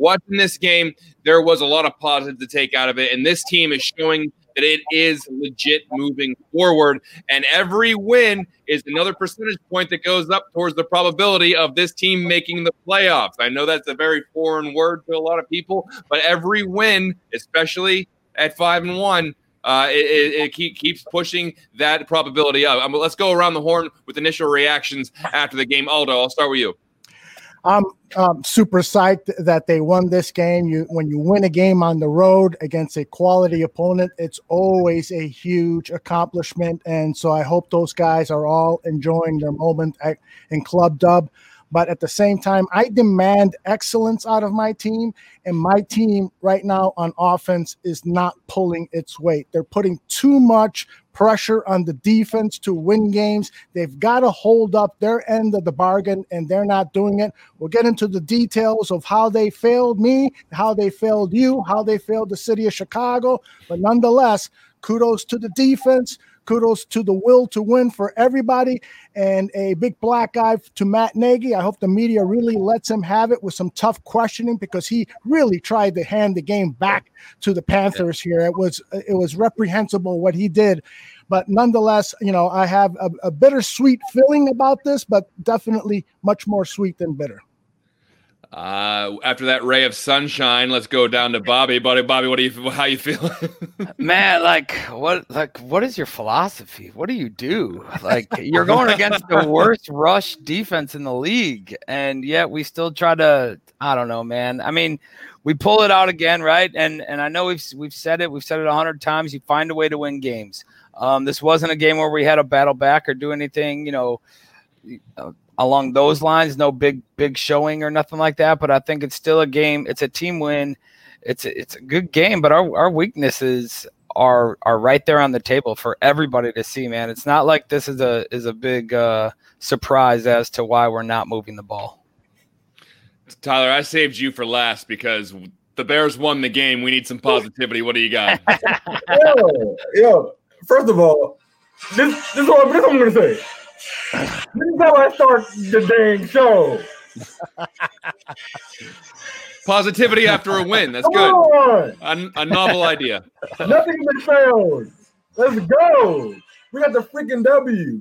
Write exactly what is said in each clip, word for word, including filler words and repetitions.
watching this game, there was a lot of positive to take out of it, and this team is showing that it is legit moving forward, and every win is another percentage point that goes up towards the probability of this team making the playoffs. I know that's a very foreign word to a lot of people, but every win, especially at five and one, uh, it, it, it keep, keeps pushing that probability up. Um, let's go around the horn with initial reactions after the game. Aldo, I'll start with you. I'm um, super psyched that they won this game. You, when you win a game on the road against a quality opponent, it's always a huge accomplishment. And so I hope those guys are all enjoying their moment at, in Club Dub. But at the same time, I demand excellence out of my team. And my team right now on offense is not pulling its weight. They're putting too much pressure on the defense to win games. They've got to hold up their end of the bargain, and they're not doing it. We'll get into the details of how they failed me, how they failed you, how they failed the city of Chicago. But nonetheless, kudos to the defense. Kudos to the will to win for everybody, and a big black eye to Matt Nagy. I hope the media really lets him have it with some tough questioning, because he really tried to hand the game back to the Panthers here. It was it was reprehensible what he did. But nonetheless, you know, I have a, a bittersweet feeling about this, but definitely much more sweet than bitter. Uh, after that ray of sunshine, let's go down to Bobby. Buddy, Bobby, what do you? How you feeling? Man, like what? Like what is your philosophy? What do you do? Like you're going against the worst rush defense in the league, and yet we still try to. I don't know, man. I mean, we pull it out again, right? And and I know we've we've said it. We've said it a hundred times. You find a way to win games. Um, this wasn't a game where we had to battle back or do anything, you know. Uh, along those lines, no big, big showing or nothing like that. But I think it's still a game. It's a team win. It's a, it's a good game, but our, our weaknesses are, are right there on the table for everybody to see, man. It's not like this is a, is a big uh, surprise as to why we're not moving the ball. Tyler, I saved you for last because the Bears won the game. We need some positivity. What do you got? yo, yo, first of all, this, this is what, this is what I'm going to say. This is how I start the dang show. Positivity after a win. That's good. A, a novel idea. Nothing but fails. Let's go. We got the freaking W.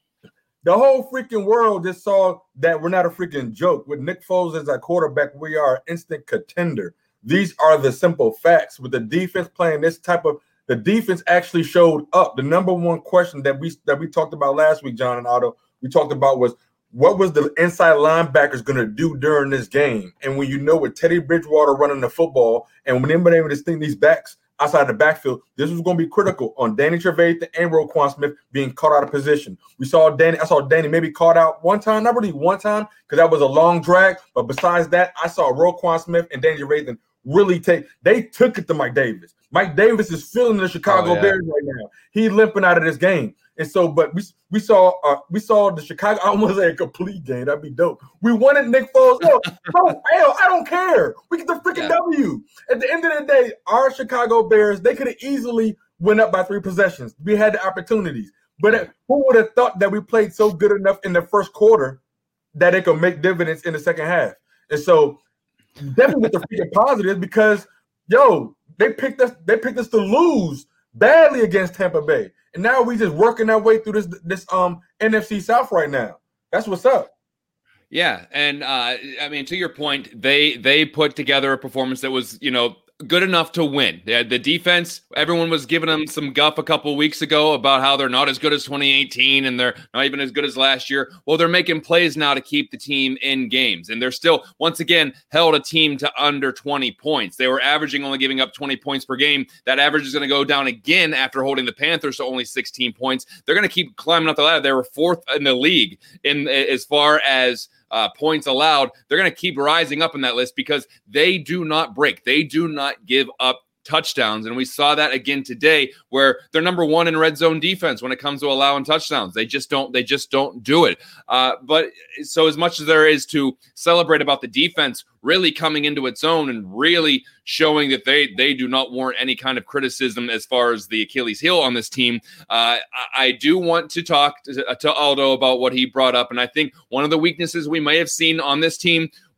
The whole freaking world just saw that we're not a freaking joke. With Nick Foles as our quarterback, we are an instant contender. These are the simple facts. With the defense playing this type of The defense actually showed up. The number one question that we that we talked about last week, John and Otto, we talked about was what was the inside linebackers going to do during this game? And when you know with Teddy Bridgewater running the football and when anybody able to sting these backs outside the backfield, this was going to be critical on Danny Trevathan and Roquan Smith being caught out of position. We saw Danny, I saw Danny maybe caught out one time, not really one time because that was a long drag. But besides that, I saw Roquan Smith and Danny Trevathan really take, they took it to Mike Davis. Mike Davis is feeling the Chicago oh, yeah. Bears right now. He's limping out of this game. And so, but we we saw uh, we saw the Chicago, I almost say a complete game. That'd be dope. We wanted Nick Foles. No, no, hell, I don't care. We get the freaking yeah. W. At the end of the day, our Chicago Bears, they could have easily went up by three possessions. We had the opportunities. But uh, who would have thought that we played so good enough in the first quarter that it could make dividends in the second half? And so, definitely with the freaking positives because, yo, they picked us. They picked us to lose badly against Tampa Bay, and now we just working our way through this this um N F C South right now. That's what's up. Yeah, and uh, I mean, to your point, they they put together a performance that was, you know, good enough to win. They had the defense, everyone was giving them some guff a couple weeks ago about how they're not as good as twenty eighteen and they're not even as good as last year. Well, they're making plays now to keep the team in games. And they're still, once again, held a team to under twenty points. They were averaging only giving up twenty points per game. That average is going to go down again after holding the Panthers to only sixteen points. They're going to keep climbing up the ladder. They were fourth in the league in as far as Uh, points allowed. They're going to keep rising up in that list because they do not break. They do not give up touchdowns. And we saw that again today where they're number one in red zone defense when it comes to allowing touchdowns. They just don't, they just don't do it. Uh, but so as much as there is to celebrate about the defense really coming into its own and really showing that they they do not warrant any kind of criticism as far as the Achilles heel on this team, uh, I, I do want to talk to, to Aldo about what he brought up. And I think one of the weaknesses we may have seen on this team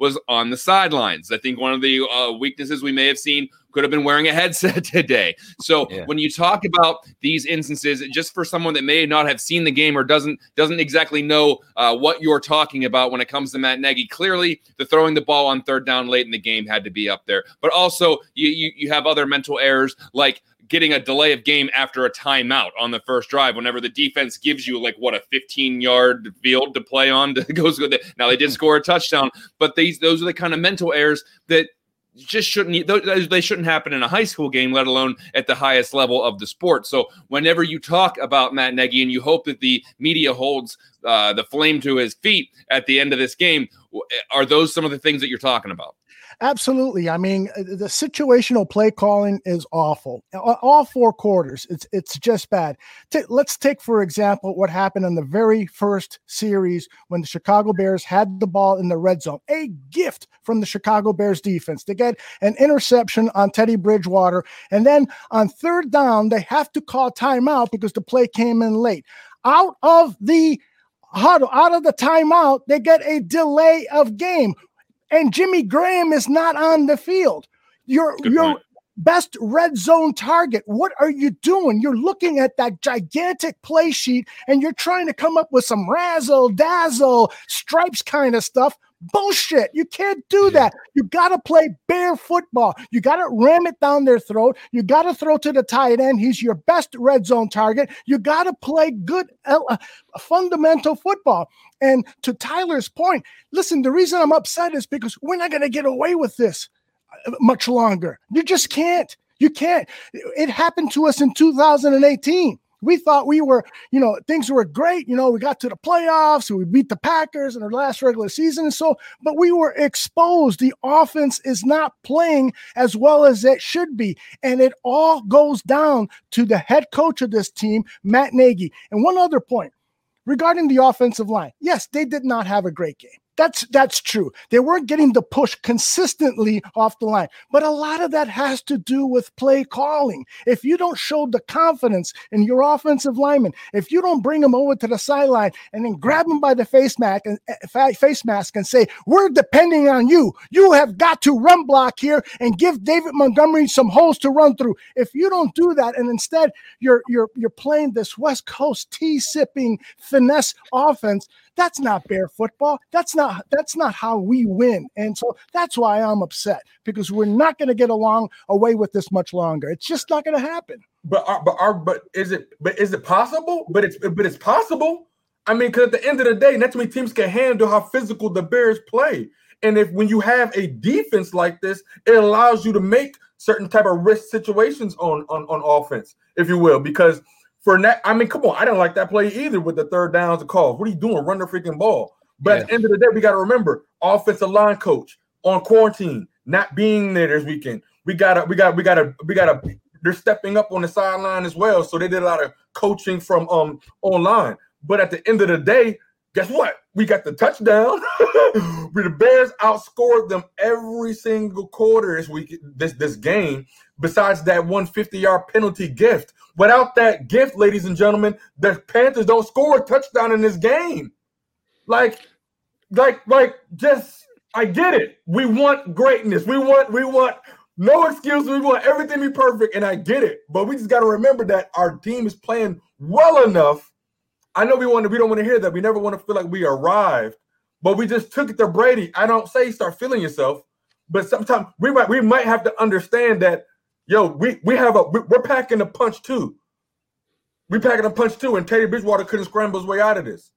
was on the sidelines. I think one of the uh, weaknesses we may have seen could have been wearing a headset today. So yeah. when you talk about these instances, just for someone that may not have seen the game or doesn't doesn't exactly know uh, what you're talking about when it comes to Matt Nagy, clearly the throwing the ball on third down late in the game had to be up there. But also you you, you have other mental errors like getting a delay of game after a timeout on the first drive whenever the defense gives you like what a fifteen-yard field to play on. To go now they did score a touchdown, but these those are the kind of mental errors that just shouldn't they shouldn't happen in a high school game, let alone at the highest level of the sport. So whenever you talk about Matt Nagy and you hope that the media holds uh, the flame to his feet at the end of this game, are those some of the things that you're talking about? Absolutely. I mean, the situational play calling is awful. All four quarters, it's it's just bad. T- let's take, for example, what happened in the very first series when the Chicago Bears had the ball in the red zone. A gift from the Chicago Bears defense to get an interception on Teddy Bridgewater. And then on third down, they have to call timeout because the play came in late. Out of the huddle, out of the timeout, they get a delay of game. And Jimmy Graham is not on the field. Your, your best red zone target. What are you doing? You're looking at that gigantic play sheet and you're trying to come up with some razzle dazzle stripes kind of stuff. Bullshit. You can't do that. You got to play Bear football. You got to ram it down their throat. You got to throw to the tight end. He's your best red zone target. You got to play good uh, fundamental football. And to Tyler's point, listen, the reason I'm upset is because we're not going to get away with this much longer. You just can't. You can't. It happened to us in two thousand eighteen. We thought we were, you know, things were great. You know, we got to the playoffs, we beat the Packers in our last regular season. And so, but we were exposed. The offense is not playing as well as it should be. And it all goes down to the head coach of this team, Matt Nagy. And one other point regarding the offensive line. Yes, they did not have a great game. That's that's true. They weren't getting the push consistently off the line. But a lot of that has to do with play calling. If you don't show the confidence in your offensive lineman, if you don't bring them over to the sideline and then grab them by the face mask and uh, face mask and say, we're depending on you. You have got to run block here and give David Montgomery some holes to run through. If you don't do that, and instead you're you're you're playing this West Coast tea-sipping finesse offense, that's not Bear football. That's not that's not how we win. And so that's why I'm upset, because we're not going to get along away with this much longer. It's just not going to happen. But our, but our, but is it but is it possible? But it's but it's possible. I mean, because at the end of the day, not too many teams can handle how physical the Bears play. And if when you have a defense like this, it allows you to make certain type of risk situations on on, on offense, if you will, because. For that, I mean, come on, I didn't like that play either with the third downs and calls. What are you doing? Run the freaking ball. But yeah. At the end of the day, we got to remember, offensive line coach on quarantine, not being there this weekend. We gotta, we got, we gotta, we gotta. They're stepping up on the sideline as well, so they did a lot of coaching from um online. But at the end of the day, guess what? We got the touchdown. The Bears outscored them every single quarter this week, this this game. Besides that one fifty-yard penalty gift. Without that gift, ladies and gentlemen, the Panthers don't score a touchdown in this game. Like, like, like, just, I get it. We want greatness. We want, we want no excuses. We want everything to be perfect, and I get it. But we just got to remember that our team is playing well enough. I know we want to, we don't want to hear that. We never want to feel like we arrived, but we just took it to Brady. I don't say start feeling yourself, but sometimes we might, we might have to understand that. Yo, we we have a we're packing a punch too. We packing a punch too, and Teddy Bridgewater couldn't scramble his way out of this.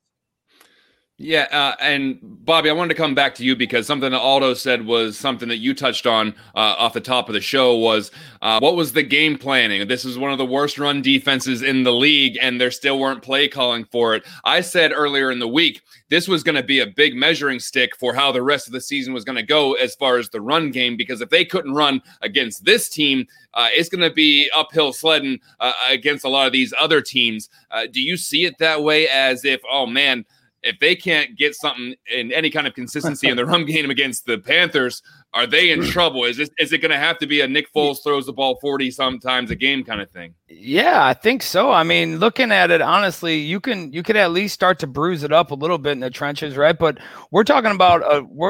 Yeah, uh, and Bobby, I wanted to come back to you because something that Aldo said was something that you touched on uh, off the top of the show was uh, what was the game planning? This is one of the worst run defenses in the league, and there still weren't play calling for it. I said earlier in the week this was going to be a big measuring stick for how the rest of the season was going to go as far as the run game, because if they couldn't run against this team, uh, it's going to be uphill sledding uh, against a lot of these other teams. Uh, do you see it that way, as if, oh, man, if they can't get something in any kind of consistency in the run game against the Panthers, are they in trouble? Is this, is it going to have to be a Nick Foles throws the ball forty sometimes a game kind of thing? Yeah, I think so. I mean, looking at it honestly, you can you could at least start to bruise it up a little bit in the trenches, right? But we're talking about a we're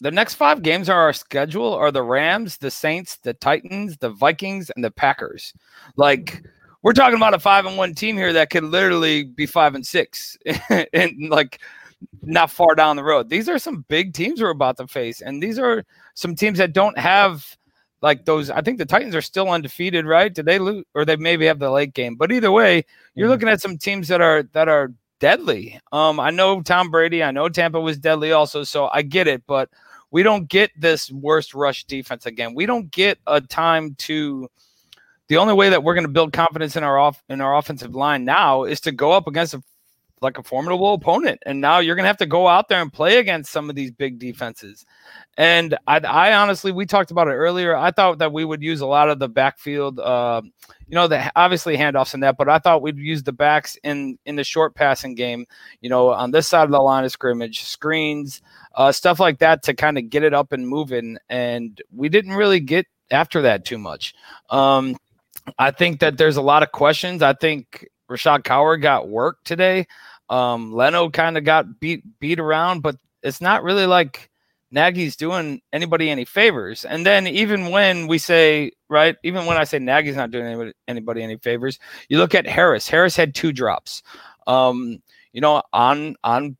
the next five games are our schedule are the Rams, the Saints, the Titans, the Vikings, and the Packers. Like, we're talking about a five and one team here that could literally be five and six and like not far down the road. These are some big teams we're about to face. And these are some teams that don't have like those. I think the Titans are still undefeated, right? Did they lose, or they maybe have the late game, but either way, you're mm-hmm. looking at some teams that are, that are deadly. Um, I know Tom Brady, I know Tampa was deadly also. So I get it, but we don't get this worst rush defense again. We don't get a time to, the only way that we're going to build confidence in our off in our offensive line now is to go up against a, like a formidable opponent. And now you're going to have to go out there and play against some of these big defenses. And I, I honestly, we talked about it earlier. I thought that we would use a lot of the backfield, uh, you know, the obviously handoffs and that, but I thought we'd use the backs in, in the short passing game, you know, on this side of the line of scrimmage, screens, uh, stuff like that to kind of get it up and moving. And we didn't really get after that too much. Um, I think that there's a lot of questions. I think Rashad Coward got work today. Um, Leno kind of got beat beat around, but it's not really like Nagy's doing anybody any favors. And then even when we say, right, even when I say Nagy's not doing anybody, anybody any favors, you look at Harris. Harris had two drops, um, you know, on on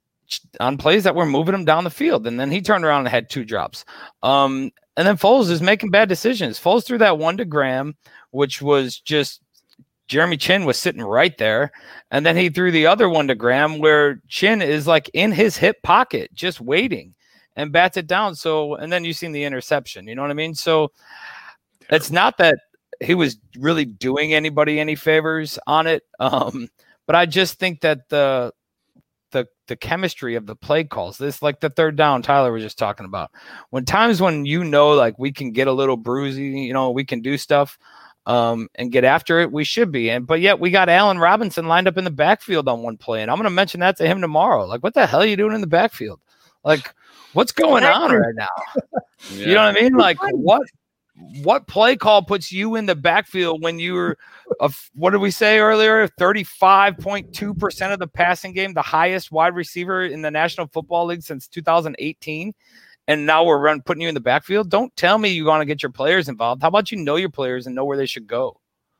on plays that were moving him down the field. And then he turned around and had two drops. Um, and then Foles is making bad decisions. Foles threw that one to Graham, which was just Jeremy Chin was sitting right there. And then he threw the other one to Graham where Chin is like in his hip pocket, just waiting and bats it down. So, and then you seen the interception, you know what I mean? So it's not that he was really doing anybody any favors on it. Um, but I just think that the, the, the chemistry of the play calls, this like the third down Tyler was just talking about, when times when, you know, like we can get a little bruisey, you know, we can do stuff um, and get after it. We should be. And, but yet we got Allen Robinson lined up in the backfield on one play. And I'm going to mention that to him tomorrow. Like, what the hell are you doing in the backfield? Like, what's going on right now? Yeah. You know what I mean? Like, what, what play call puts you in the backfield when you're, a, what did we say earlier? thirty-five point two percent of the passing game, the highest wide receiver in the National Football League since two thousand eighteen. And now we're run, putting you in the backfield. Don't tell me you want to get your players involved. How about you know your players and know where they should go?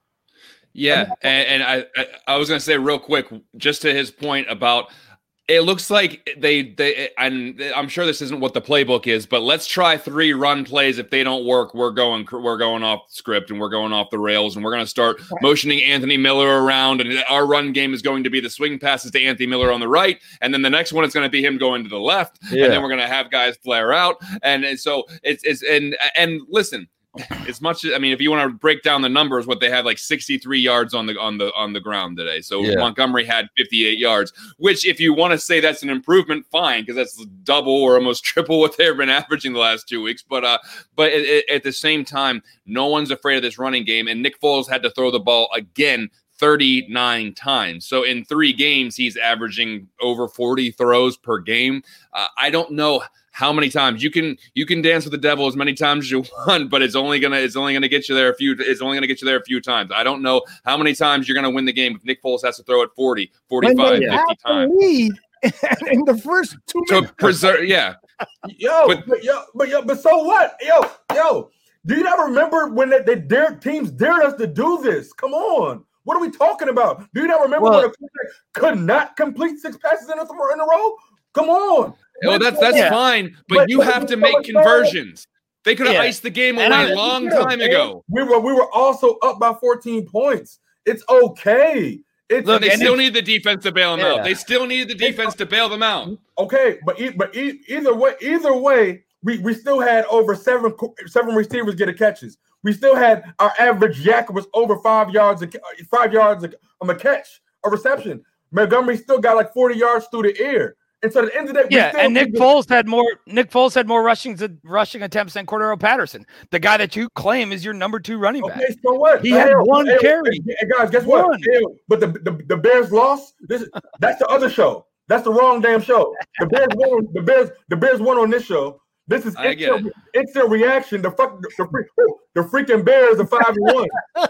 Yeah. And, and I, I, I was going to say real quick, just to his point about, it looks like they, they, and I'm sure this isn't what the playbook is, but let's try three run plays. If they don't work, we're going, we're going off script and we're going off the rails, and we're going to start motioning Anthony Miller around. And our run game is going to be the swing passes to Anthony Miller on the right. And then the next one is going to be him going to the left. Yeah. And then we're going to have guys flare out. And, and so it's, it's, and, and listen, as much as, I mean, if you want to break down the numbers, what they had like sixty-three yards on the on the on the ground today. So yeah. Montgomery had fifty-eight yards, which if you want to say that's an improvement, fine, because that's double or almost triple what they've been averaging the last two weeks. But uh, but it, it, at the same time, no one's afraid of this running game, and Nick Foles had to throw the ball again thirty-nine times. So in three games, he's averaging over forty throws per game. Uh, I don't know how many times you can you can dance with the devil as many times as you want, but it's only gonna it's only gonna get you there a few it's only gonna get you there a few times. I don't know how many times you're gonna win the game if Nick Foles has to throw it forty, forty-five, fifty times. Lead in the first two to minutes. preserve, yeah. Yo, but, but yo, but yo, but so what? Yo, yo, do you not remember when they, they dared teams dared us to do this? Come on. What are we talking about? Do you not remember well, when a quarterback could not complete six passes in a, in a row? Come on. Well, that's that's yeah. fine, but, but you but have to make conversions. They could have yeah. iced the game away a long time ago. We were we were also up by fourteen points. It's okay. It's, Look, they still need the defense to bail them yeah. out. They still need the defense to bail them out. Okay, but e- but e- either way, either way, we, we still had over seven seven receivers get a catches. We still had our average yak was over five yards a, five yards a, a catch, a reception. Montgomery still got like forty yards through the air. And so at the end of the day, yeah, and Nick Foles had more. Nick Foles had more rushing rushing attempts than Cordero Patterson, the guy that you claim is your number two running back. Okay, so what? He had hell, one hell, carry. Hey, guys, guess what? Hell, but the, the the Bears lost. This that's the other show. That's the wrong damn show. The Bears won. The Bears the Bears won on this show. This is instant, instant reaction. The fuck the, the, the freaking Bears are five and one.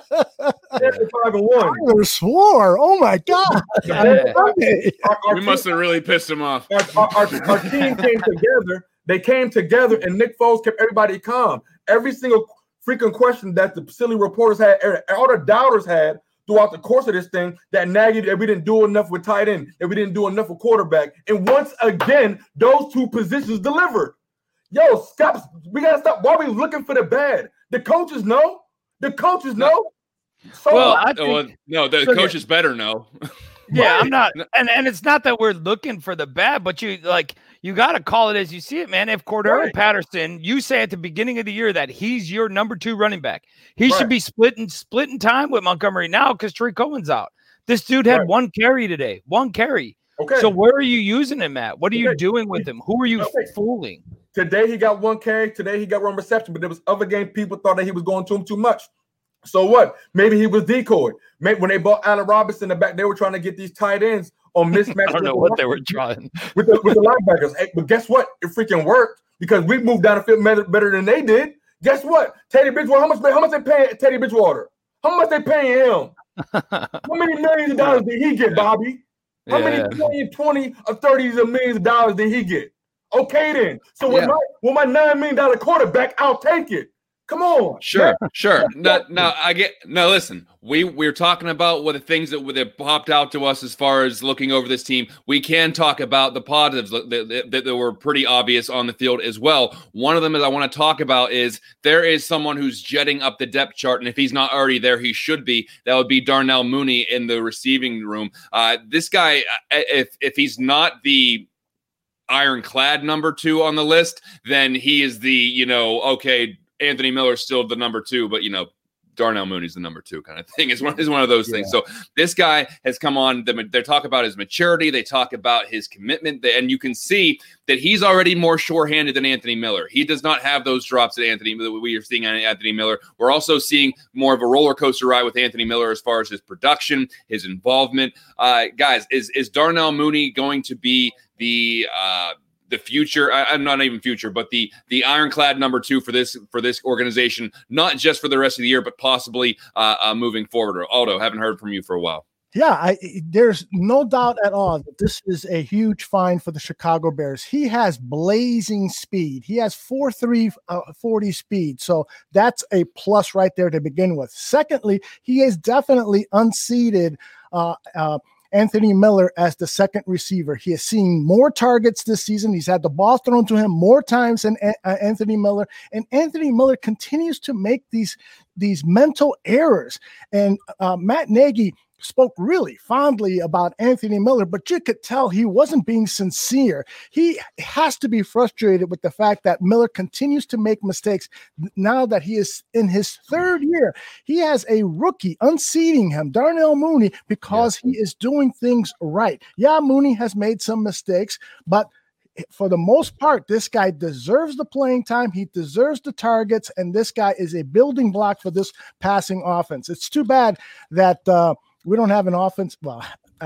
Bears are five and one. Tyler swore. Oh my god! Yeah. Our, our we must team, have really pissed him off. Our, our, our, our team came together They came together, and Nick Foles kept everybody calm. Every single freaking question that the silly reporters had, all the doubters had throughout the course of this thing, that Nagy, that we didn't do enough with tight end, that we didn't do enough with quarterback. And once again, those two positions delivered. Yo, stop. We got to stop. Why are we looking for the bad? The coaches know. The coaches know. So well, I think, well, no, the so coaches yeah. better know. Yeah, I'm not, and, and it's not that we're looking for the bad, but you like you got to call it as you see it, man. If Cordero right. Patterson, you say at the beginning of the year that he's your number two running back, he right. should be splitting splitting time with Montgomery now because Tariq Cohen's out. This dude had right. one carry today, one carry. Okay. So where are you using him at? What are okay. you doing with him? Who are you okay. fooling? Today he got one carry. Today he got one reception, but there was other game people thought that he was going to him too much. So what? Maybe he was decoyed. Maybe when they bought Allen Robinson in the back, they were trying to get these tight ends on mismatch. I don't know what they were trying with the, with the linebackers. Hey, but guess what? It freaking worked because we moved down the field better, better than they did. Guess what? Teddy Bridgewater. How much? How much they paying Teddy Bridgewater? How much they paying him? How many millions of dollars did he get, Bobby? How yeah. many twenty, twenty, or thirties of millions of dollars did he get? Okay, then. So with yeah. my with my nine million dollar quarterback, I'll take it. Come on. Sure, man. sure. No, no, I get no. Listen, we we're talking about what the things that that popped out to us as far as looking over this team. We can talk about the positives that, that, that were pretty obvious on the field as well. One of them that I want to talk about is there is someone who's jetting up the depth chart, and if he's not already there, he should be. That would be Darnell Mooney in the receiving room. Uh, this guy, if if he's not the ironclad number two on the list, then he is the you know okay. Anthony Miller's still the number two, but, you know, Darnell Mooney's the number two kind of thing. Is one, is one of those yeah. things. So this guy has come on. The, they talk about his maturity. They talk about his commitment. And you can see that he's already more sure-handed than Anthony Miller. He does not have those drops that Anthony that we are seeing on Anthony Miller. We're also seeing more of a roller coaster ride with Anthony Miller as far as his production, his involvement. Uh, guys, is, is Darnell Mooney going to be the uh, – the future, I, I'm not even future, but the the ironclad number two for this for this organization, not just for the rest of the year, but possibly uh, uh, moving forward. Aldo, haven't heard from you for a while. Yeah, I, there's no doubt at all that this is a huge find for the Chicago Bears. He has blazing speed. He has four three forty speed, so that's a plus right there to begin with. Secondly, he is definitely unseated uh, uh, Anthony Miller as the second receiver. He has seen more targets this season. He's had the ball thrown to him more times than uh, Anthony Miller. And Anthony Miller continues to make these, these mental errors. And uh, Matt Nagy spoke really fondly about Anthony Miller, but you could tell he wasn't being sincere. He has to be frustrated with the fact that Miller continues to make mistakes now that he is in his third year. He has a rookie unseating him, Darnell Mooney, because yeah. he is doing things right. Yeah, Mooney has made some mistakes, but for the most part, this guy deserves the playing time. He deserves the targets, and this guy is a building block for this passing offense. It's too bad that uh, we don't have an offense. Well, I,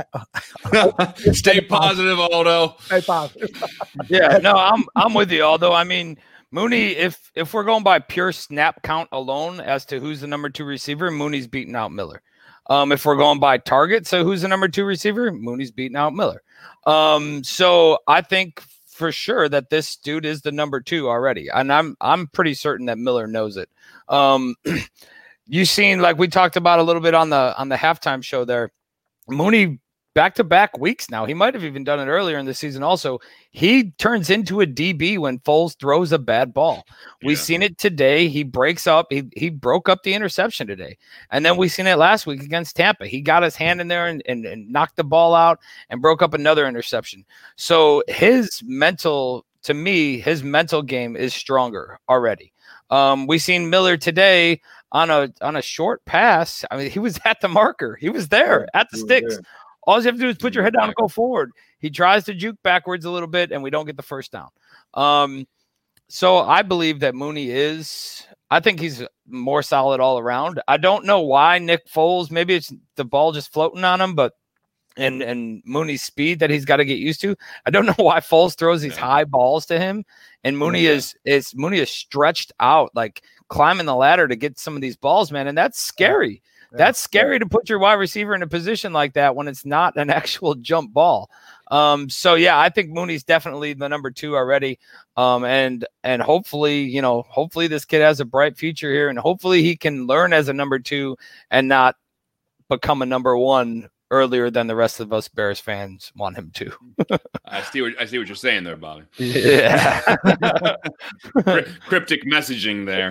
I, stay positive, Aldo. Stay positive. Yeah, no, I'm I'm with you, Aldo. I mean, Mooney, if if we're going by pure snap count alone as to who's the number two receiver, Mooney's beating out Miller. Um, if we're going by target, so who's the number two receiver? Mooney's beating out Miller. Um, so I think for sure that this dude is the number two already, and I'm I'm pretty certain that Miller knows it. Um, You've seen, like we talked about a little bit on the on the halftime show there, Mooney back-to-back weeks now. He might have even done it earlier in the season also. He turns into a D B when Foles throws a bad ball. We've yeah. seen it today. He breaks up. He he broke up the interception today. And then we seen it last week against Tampa. He got his hand in there and, and, and knocked the ball out and broke up another interception. So his mental, to me, his mental game is stronger already. Um, we seen Miller today on a on a short pass. I mean, he was at the marker. He was there at the sticks. All you have to do is put your head down and go forward. He tries to juke backwards a little bit, and we don't get the first down. Um, so I believe that Mooney is – I think he's more solid all around. I don't know why Nick Foles – maybe it's the ball just floating on him, but and, – and Mooney's speed that he's got to get used to. I don't know why Foles throws these high balls to him, and Mooney yeah. is, is – Mooney is stretched out, like climbing the ladder to get some of these balls, man, and that's scary. Yeah. That's scary to put your wide receiver in a position like that when it's not an actual jump ball. Um, so yeah, I think Mooney's definitely the number two already. Um, and and hopefully, you know, hopefully this kid has a bright future here, and hopefully he can learn as a number two and not become a number one earlier than the rest of us Bears fans want him to. I see what I see what you're saying there, Bobby. Yeah. Cryptic messaging there.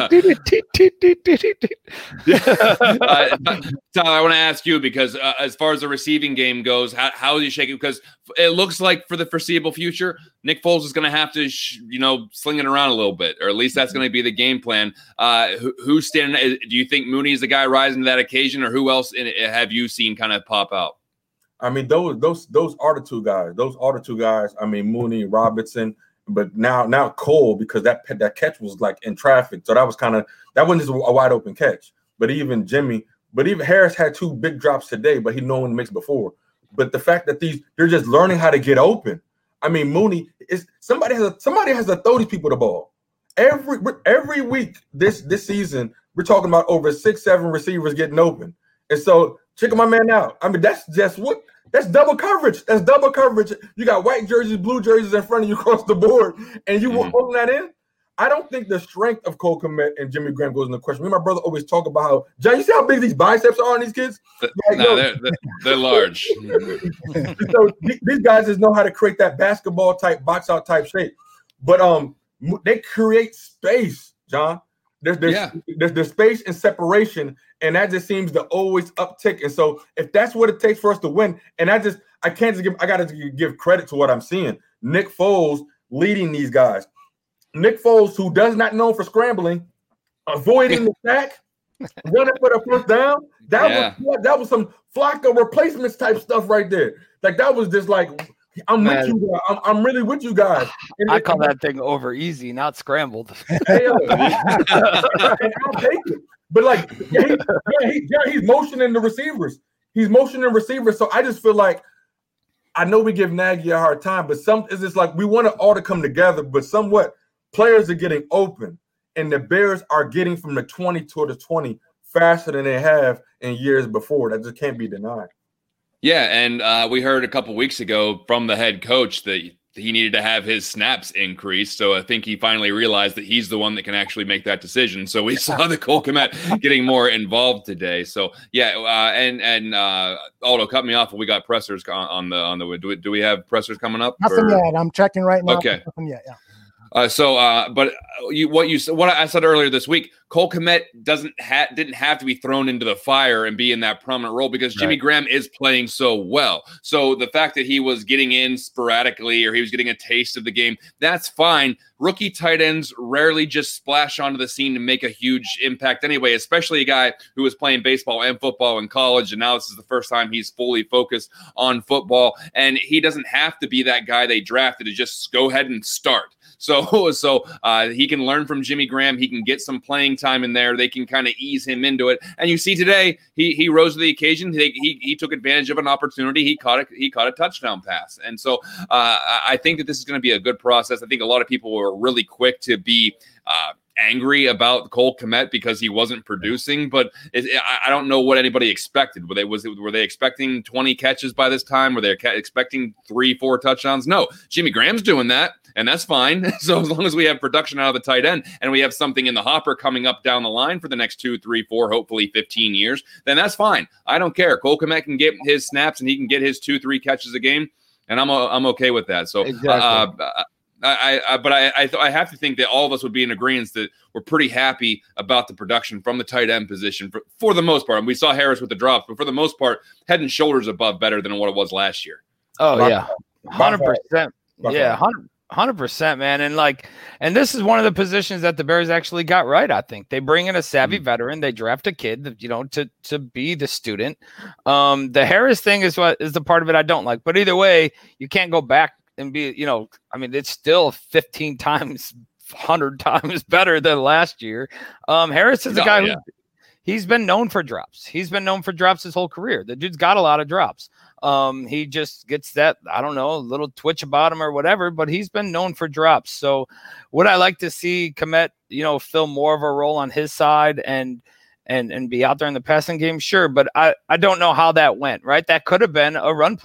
uh, Tyler, I want to ask you because uh, as far as the receiving game goes, how how is he shaking? Because it looks like for the foreseeable future, Nick Foles is going to have to, sh- you know, sling it around a little bit, or at least that's going to be the game plan. Uh, who, who's standing? Do you think Mooney is the guy rising to that occasion, or who else in it have you seen kind of pop out? I mean, those those those are the two guys. Those are the two guys. I mean, Mooney, Robinson, but now now Cole, because that that catch was like in traffic, so that was kind of that wasn't just a wide open catch. But even Jimmy, but even Harris had two big drops today, but he no one mixed before. But the fact that these they're just learning how to get open. I mean, Mooney is somebody has a somebody has to throw these people the ball every every week this this season. We're talking about over six, seven receivers getting open, and so check my man out. I mean, that's just what that's double coverage. That's double coverage. You got white jerseys, blue jerseys in front of you across the board, and you mm-hmm. holding that in. I don't think the strength of Cole Kmet and Jimmy Graham goes into question. Me and my brother always talk about how, John, you see how big these biceps are on these kids? Like, no, they're, they're, they're large. So these guys just know how to create that basketball type, box out type shape. But um, they create space, John. There's there's, yeah. there's there's space and separation, and that just seems to always uptick. And so if that's what it takes for us to win, and I just I can't just give I got to give credit to what I'm seeing. Nick Foles leading these guys. Nick Foles, who does not know for scrambling, avoiding the sack, running for the first down. That yeah. was that was some Flacco replacements type stuff right there. Like that was just like I'm Man. with you guys. I'm, I'm really with you guys. And I call that thing over easy, not scrambled. Hey, uh, and I'll take it. But like, yeah, he, yeah, he, yeah, he's motioning the receivers. He's motioning receivers. So I just feel like I know we give Nagy a hard time, but some is just like we want it all to come together, but somewhat. Players are getting open, and the Bears are getting from the twenty to the twenty faster than they have in years before. That just can't be denied. Yeah, and uh, we heard a couple weeks ago from the head coach that he needed to have his snaps increased. So I think he finally realized that he's the one that can actually make that decision. So we saw the Cole Kmet getting more involved today. So yeah, uh, and and uh, Aldo, cut me off. We got pressers on, on the on the. Do we, do we have pressers coming up? Nothing or? yet. I'm checking right now. Okay. Nothing yet. Yeah. Uh, so, uh, but you, what you what I said earlier this week, Cole Kmet doesn't ha- didn't have to be thrown into the fire and be in that prominent role because Jimmy right. Graham is playing so well. So the fact that he was getting in sporadically or he was getting a taste of the game, that's fine. Rookie tight ends rarely just splash onto the scene to make a huge impact anyway, especially a guy who was playing baseball and football in college, and now this is the first time he's fully focused on football, and he doesn't have to be that guy they drafted to just go ahead and start. So, so uh, he can learn from Jimmy Graham. He can get some playing time in there. They can kind of ease him into it. And you see today, he he rose to the occasion. He he, he took advantage of an opportunity. He caught a, he caught a touchdown pass. And so uh, I think that this is going to be a good process. I think a lot of people were really quick to be uh, angry about Cole Kmet because he wasn't producing, but it, I don't know what anybody expected. Were they was it, were they expecting twenty catches by this time? Were they expecting three, four touchdowns? No, Jimmy Graham's doing that. And that's fine. So as long as we have production out of the tight end and we have something in the hopper coming up down the line for the next two, three, four, hopefully fifteen years, then that's fine. I don't care. Cole Kmet can get his snaps and he can get his two, three catches a game, and I'm I'm okay with that. So, exactly. uh, I, I but I I, th- I have to think that all of us would be in agreement that we're pretty happy about the production from the tight end position for, for the most part. And we saw Harris with the drops, but for the most part, head and shoulders above better than what it was last year. Oh yeah, hundred percent. Yeah, hundred. Hundred percent, man, and like, and this is one of the positions that the Bears actually got right. I think they bring in a savvy mm-hmm. veteran. They draft a kid, that, you know, to to be the student. Um, the Harris thing is what is the part of it I don't like. But either way, you can't go back and be, you know, I mean, it's still fifteen times, hundred times better than last year. Um, Harris is a guy yeah. who he's been known for drops. He's been known for drops his whole career. The dude's got a lot of drops. Um, he just gets that, I don't know, a little twitch about him or whatever, but he's been known for drops. So would I like to see Kmet, you know, fill more of a role on his side and and and be out there in the passing game? Sure, but I, I don't know how that went, right? That could have been a run play.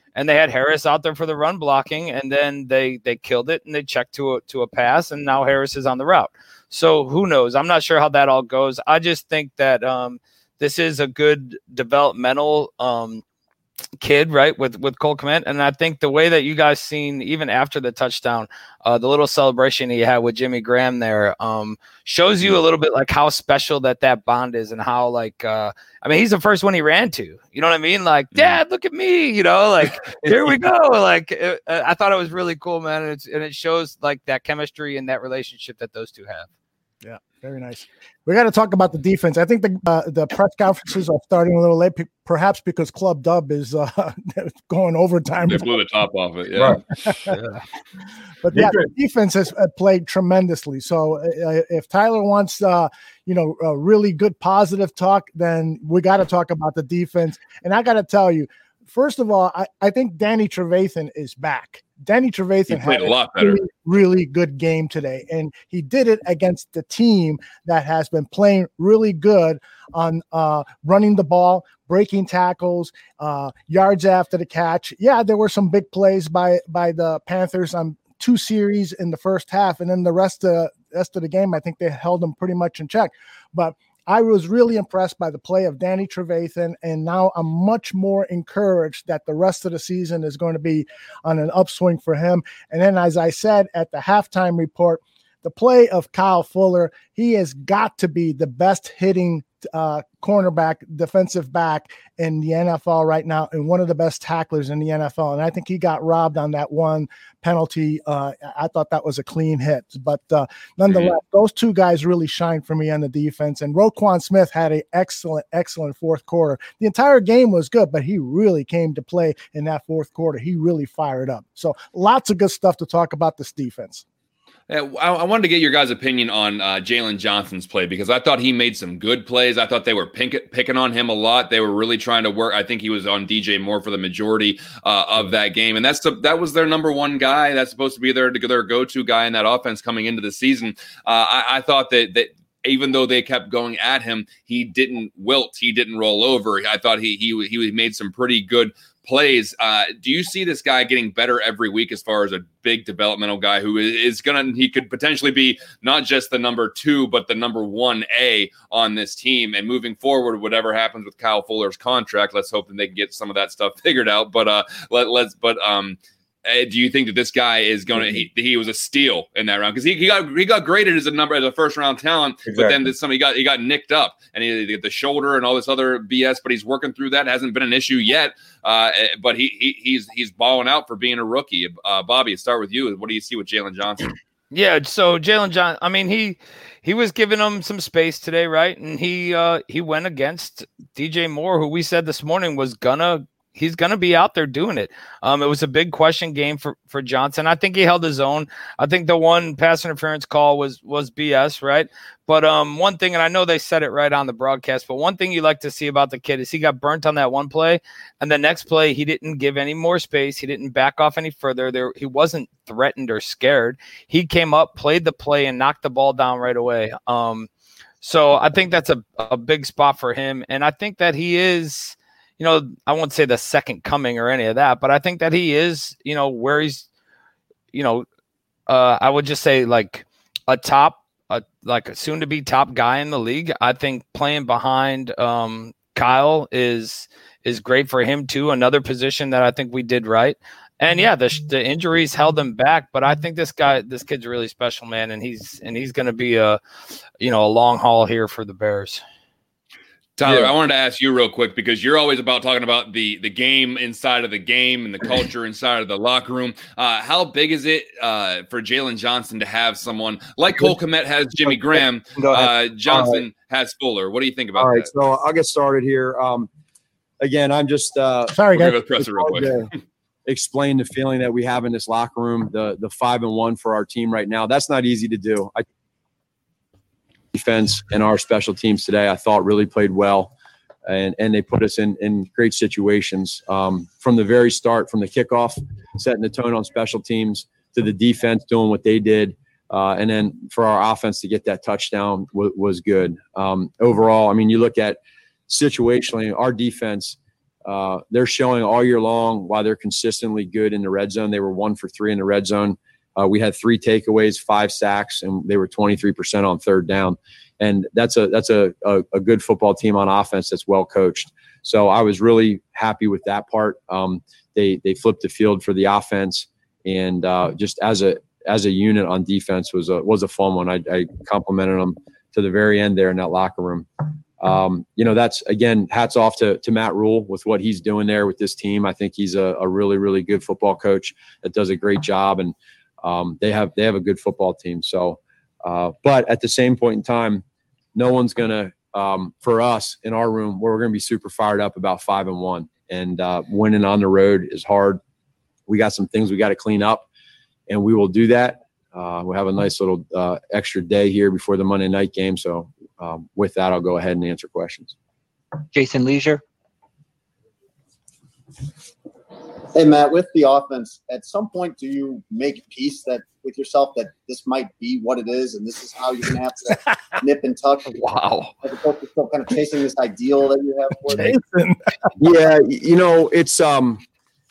and they had Harris out there for the run blocking, and then they they killed it and they checked to a to a pass, and now Harris is on the route. So who knows? I'm not sure how that all goes. I just think that um, this is a good developmental um, kid, right, with with Cole Kmet, and I think the way that you guys seen even after the touchdown, uh, the little celebration he had with Jimmy Graham there um, shows you a little bit like how special that that bond is, and how like uh, I mean he's the first one he ran to, you know what I mean? Like, Dad, look at me, you know, like here we go. Like it, I thought it was really cool, man, and, it's, and it shows like that chemistry and that relationship that those two have. Yeah, very nice. We got to talk about the defense. I think the uh, the press conferences are starting a little late, p- perhaps because Club Dub is uh, going overtime. They blew the top off it. Yeah. yeah. But yeah, the defense has uh, played tremendously. So uh, if Tyler wants, uh, you know, a really good positive talk, then we got to talk about the defense. And I got to tell you, first of all, I, I think Danny Trevathan is back. Danny Trevathan he played had a lot better. Really, really good game today, and he did it against the team that has been playing really good on uh, running the ball, breaking tackles, uh, yards after the catch. Yeah, there were some big plays by by the Panthers on two series in the first half, and then the rest of rest of the game, I think they held them pretty much in check. But I was really impressed by the play of Danny Trevathan, and now I'm much more encouraged that the rest of the season is going to be on an upswing for him. And then, as I said at the halftime report, the play of Kyle Fuller, he has got to be the best hitting uh, cornerback, defensive back in the N F L right now, and one of the best tacklers in the N F L. And I think he got robbed on that one penalty. Uh, I thought that was a clean hit, but uh, nonetheless, mm-hmm. those two guys really shined for me on the defense. And Roquan Smith had an excellent, excellent fourth quarter. The entire game was good, but he really came to play in that fourth quarter. He really fired up. So lots of good stuff to talk about this defense. I, I wanted to get your guys' opinion on uh, Jalen Johnson's play, because I thought he made some good plays. I thought they were pink, picking on him a lot. They were really trying to work. I think he was on D J Moore for the majority uh, of that game, and that's the, that was their number one guy. That's supposed to be their, their go-to guy in that offense coming into the season. Uh, I, I thought that that. Even though they kept going at him, he didn't wilt. He didn't roll over. I thought he he he made some pretty good plays. Uh, do you see this guy getting better every week as far as a big developmental guy who is going to, he could potentially be not just the number two, but the number one A on this team? And moving forward, whatever happens with Kyle Fuller's contract, let's hope that they can get some of that stuff figured out. But uh, let, let's, but um, do you think that this guy is going to, he, he was a steal in that round? Because he, he got he got graded as a number, as a first round talent, exactly. But then this, somebody got, he got nicked up, and he, he the shoulder and all this other B S, but he's working through that. It hasn't been an issue yet. Uh, but he, he he's he's balling out for being a rookie. Uh, Bobby, start with you. What do you see with Jalen Johnson? Yeah, so Jalen John, I mean, he he was giving him some space today, right? And he uh, he went against D J Moore, who we said this morning was gonna he's gonna be out there doing it. Um, it was a big question game for, for Johnson. I think he held his own. I think the one pass interference call was was B S, right? But um, one thing, and I know they said it right on the broadcast, but one thing you like to see about the kid is he got burnt on that one play, and the next play he didn't give any more space. He didn't back off any further. There, he wasn't threatened or scared. He came up, played the play, and knocked the ball down right away. Um, so I think that's a, a big spot for him, and I think that he is, you know, I won't say the second coming or any of that, but I think that he is, you know, where he's, you know, uh, I would just say like a top, a, like a soon to be top guy in the league. I think playing behind um, Kyle is is great for him too. Another position that I think we did right. And yeah, the the injuries held him back, but I think this guy, this kid's really special, man, and he's and he's going to be a, you know, a long haul here for the Bears. Tyler, Yeah. I wanted to ask you real quick, because you're always about talking about the the game inside of the game and the culture inside of the locker room. Uh, how big is it uh, for Jalen Johnson to have someone like Cole Kmet has Jimmy Graham, uh, Johnson has Fuller? What do you think about All right, that? so I'll get started here. Um, again, I'm just uh, Sorry, We're guys. gonna press it real quick. to explain the feeling that we have in this locker room, the the five and one for our team right now. That's not easy to do. I defense and our special teams today, I thought really played well, and and they put us in in great situations um, from the very start, from the kickoff, setting the tone on special teams, to the defense doing what they did, uh, and then for our offense to get that touchdown w- was good. Um, overall, I mean, you look at situationally, our defense uh, they're showing all year long why they're consistently good in the red zone. They were one for three in the red zone. Uh, we had three takeaways, five sacks, and they were twenty-three percent on third down. And that's a that's a, a, a good football team on offense that's well coached. So I was really happy with that part. Um, they they flipped the field for the offense, and uh, just as a as a unit on defense was a was a fun one. I, I complimented them to the very end there in that locker room. Um, you know, that's, again, hats off to, to Matt Rule with what he's doing there with this team. I think he's a, a really, really good football coach that does a great job, and um, they have they have a good football team. So, uh, but at the same point in time, no one's going to, um, for us in our room, we're going to be super fired up about five and one, and uh, winning on the road is hard. We got some things we got to clean up, and we will do that. Uh, we'll have a nice little uh, extra day here before the Monday night game. So um, with that, I'll go ahead and answer questions. Jason Leisure. Hey, Matt, with the offense, at some point, do you make peace that with yourself that this might be what it is and this is how you're going to have to nip and tuck? Wow. As opposed to still kind of chasing this ideal that you have for it? Jason. Yeah, you know, it's um,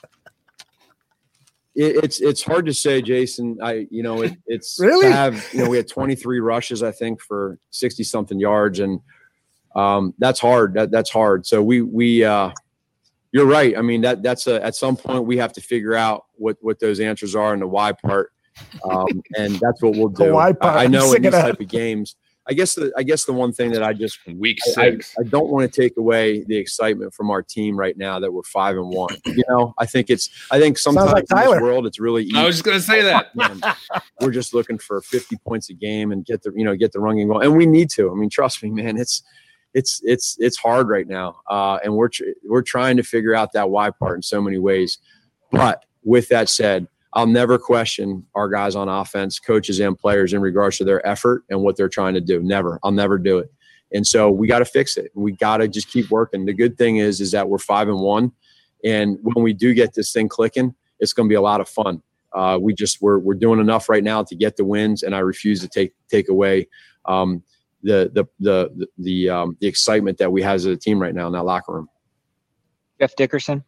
it, it's it's hard to say, Jason. I you know, it, it's Really? to have, you know, we had twenty-three rushes, I think, for sixty something yards, and um, that's hard. That that's hard. So we we uh. You're right. I mean, that that's a, at some point we have to figure out what, what those answers are in the why part. Um, and that's what we'll do. The why part. I, I know Sick in of these that. type of games, I guess the, I guess the one thing that I just, Week I, I, six. I don't want to take away the excitement from our team right now that we're five and one. You know, I think it's, I think sometimes like in this Tyler. world, it's really easy. I was just gonna say that. Man, we're just looking for fifty points a game and get the, you know, get the run game going. And we need to. I mean, trust me, man, it's, it's, it's, it's hard right now. Uh, and we're, tr- we're trying to figure out that why part in so many ways. But with that said, I'll never question our guys on offense, coaches and players in regards to their effort and what they're trying to do. Never. I'll never do it. And so we got to fix it. We got to just keep working. The good thing is, is that we're five and one. And when we do get this thing clicking, it's going to be a lot of fun. Uh, we just, we're, we're doing enough right now to get the wins. And I refuse to take, take away, um, the, the, the, the, the, um, the excitement that we have as a team right now in that locker room. Jeff Dickerson.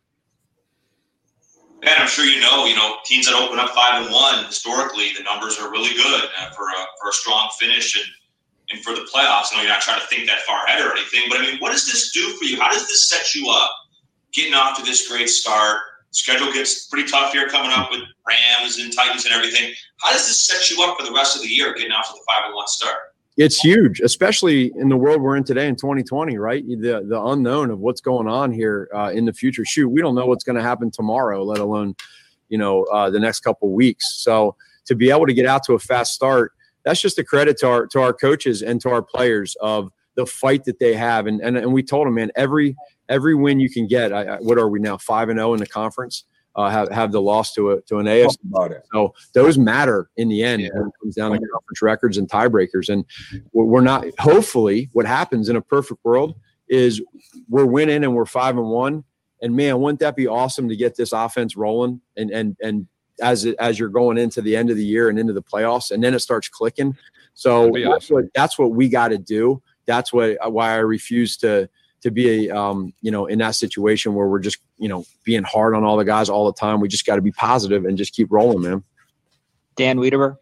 And I'm sure you know, you know, teams that open up five and one historically, the numbers are really good uh, for a for a strong finish and and for the playoffs. I know you're not trying to think that far ahead or anything, but I mean, what does this do for you? How does this set you up? Getting off to this great start, schedule gets pretty tough here coming up with Rams and Titans and everything. How does this set you up for the rest of the year, getting off to the five and one start? It's huge, especially in the world we're in today in twenty twenty, right? The the unknown of what's going on here uh, in the future. Shoot, we don't know what's going to happen tomorrow, let alone, you know, uh, the next couple of weeks. So to be able to get out to a fast start, that's just a credit to our to our coaches and to our players of the fight that they have. And and, and we told them, man, every every win you can get. I, I, what are we now? Five and zero in the conference. Uh, have have the loss to a to an A F C. About it. So those matter in the end Yeah. when it comes down to conference records and tiebreakers. And we're not. Hopefully, what happens in a perfect world is we're winning and we're five and one. And man, wouldn't that be awesome to get this offense rolling? And and and as it, as you're going into the end of the year and into the playoffs, and then it starts clicking. So That'd be that's awesome. what that's what we got to do. That's what why I refuse to. to be a, um, you know, in that situation where we're just, you know, being hard on all the guys all the time. We just got to be positive and just keep rolling, man. Dan Wiedeber.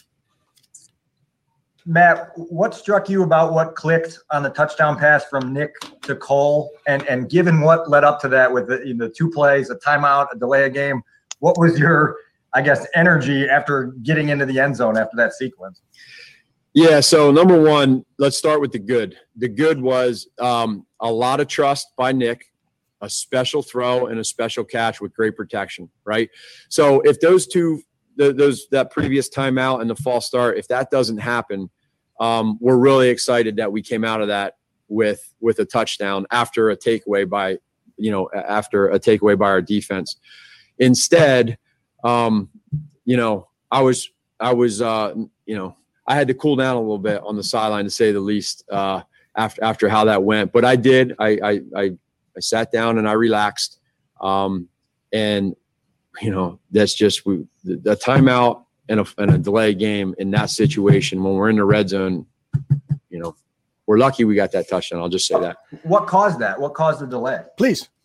Matt, what struck you about what clicked on the touchdown pass from Nick to Cole? And and given what led up to that with the, the two plays, a timeout, a delay of game, what was your, I guess, energy after getting into the end zone after that sequence? Yeah. So number one, let's start with the good. The good was um, a lot of trust by Nick, a special throw and a special catch with great protection. Right. So if those two, the, those that previous timeout and the false start, if that doesn't happen, um, we're really excited that we came out of that with with a touchdown after a takeaway by, you know, after a takeaway by our defense. Instead, um, you know, I was I was uh, you know. I had to cool down a little bit on the sideline, to say the least, uh, after after how that went. But I did. I I I, I sat down and I relaxed, um, and you know that's just we, the, the timeout and a, and a delay game in that situation when we're in the red zone. You know, we're lucky we got that touchdown. I'll just say that. What caused that? What caused the delay? Please.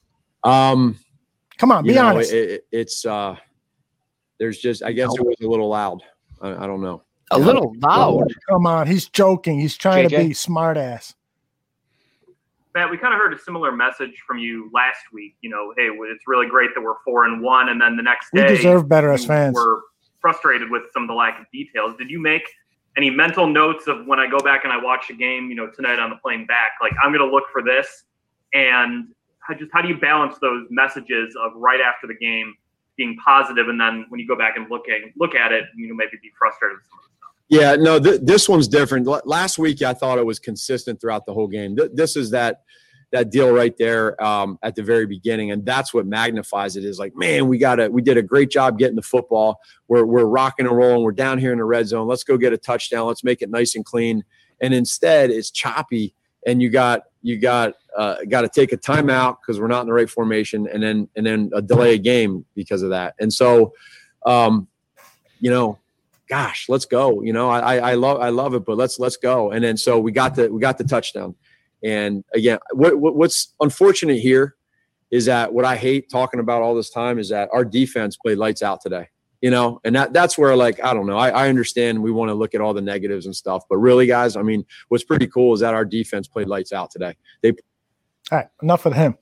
Um, Come on, be you know, honest. It, it, it's uh, there's just I guess it was a little loud. I, I don't know. A little loud. Come on, he's joking. He's trying J J? to be smart ass. Matt, we kind of heard a similar message from you last week. You know, hey, it's really great that we're four and one, and then the next We day deserve better as you fans. were frustrated with some of the lack of details. Did you make any mental notes of when I go back and I watch a game, you know, tonight on the plane back, like I'm going to look for this, and how just how do you balance those messages of right after the game being positive, and then when you go back and look at look at it, you know, maybe be frustrated with some of the stuff? Yeah, no, th- this one's different. L- last week, I thought it was consistent throughout the whole game. Th- this is that that deal right there um, at the very beginning, and that's what magnifies it. Is like, man, we got a we did a great job getting the football. We're we're rocking and rolling. We're down here in the red zone. Let's go get a touchdown. Let's make it nice and clean. And instead, it's choppy, and you got you got uh, got to take a timeout because we're not in the right formation, and then and then a delay a game because of that. And so, um, you know. Gosh, let's go. You know, I, I love I love it, but let's let's go. And then so we got the we got the touchdown. And again, what, what what's unfortunate here is that what I hate talking about all this time is that our defense played lights out today. You know, and that that's where, like, I don't know. I, I understand we want to look at all the negatives and stuff, but really, guys, I mean, what's pretty cool is that our defense played lights out today. They All right, enough of him.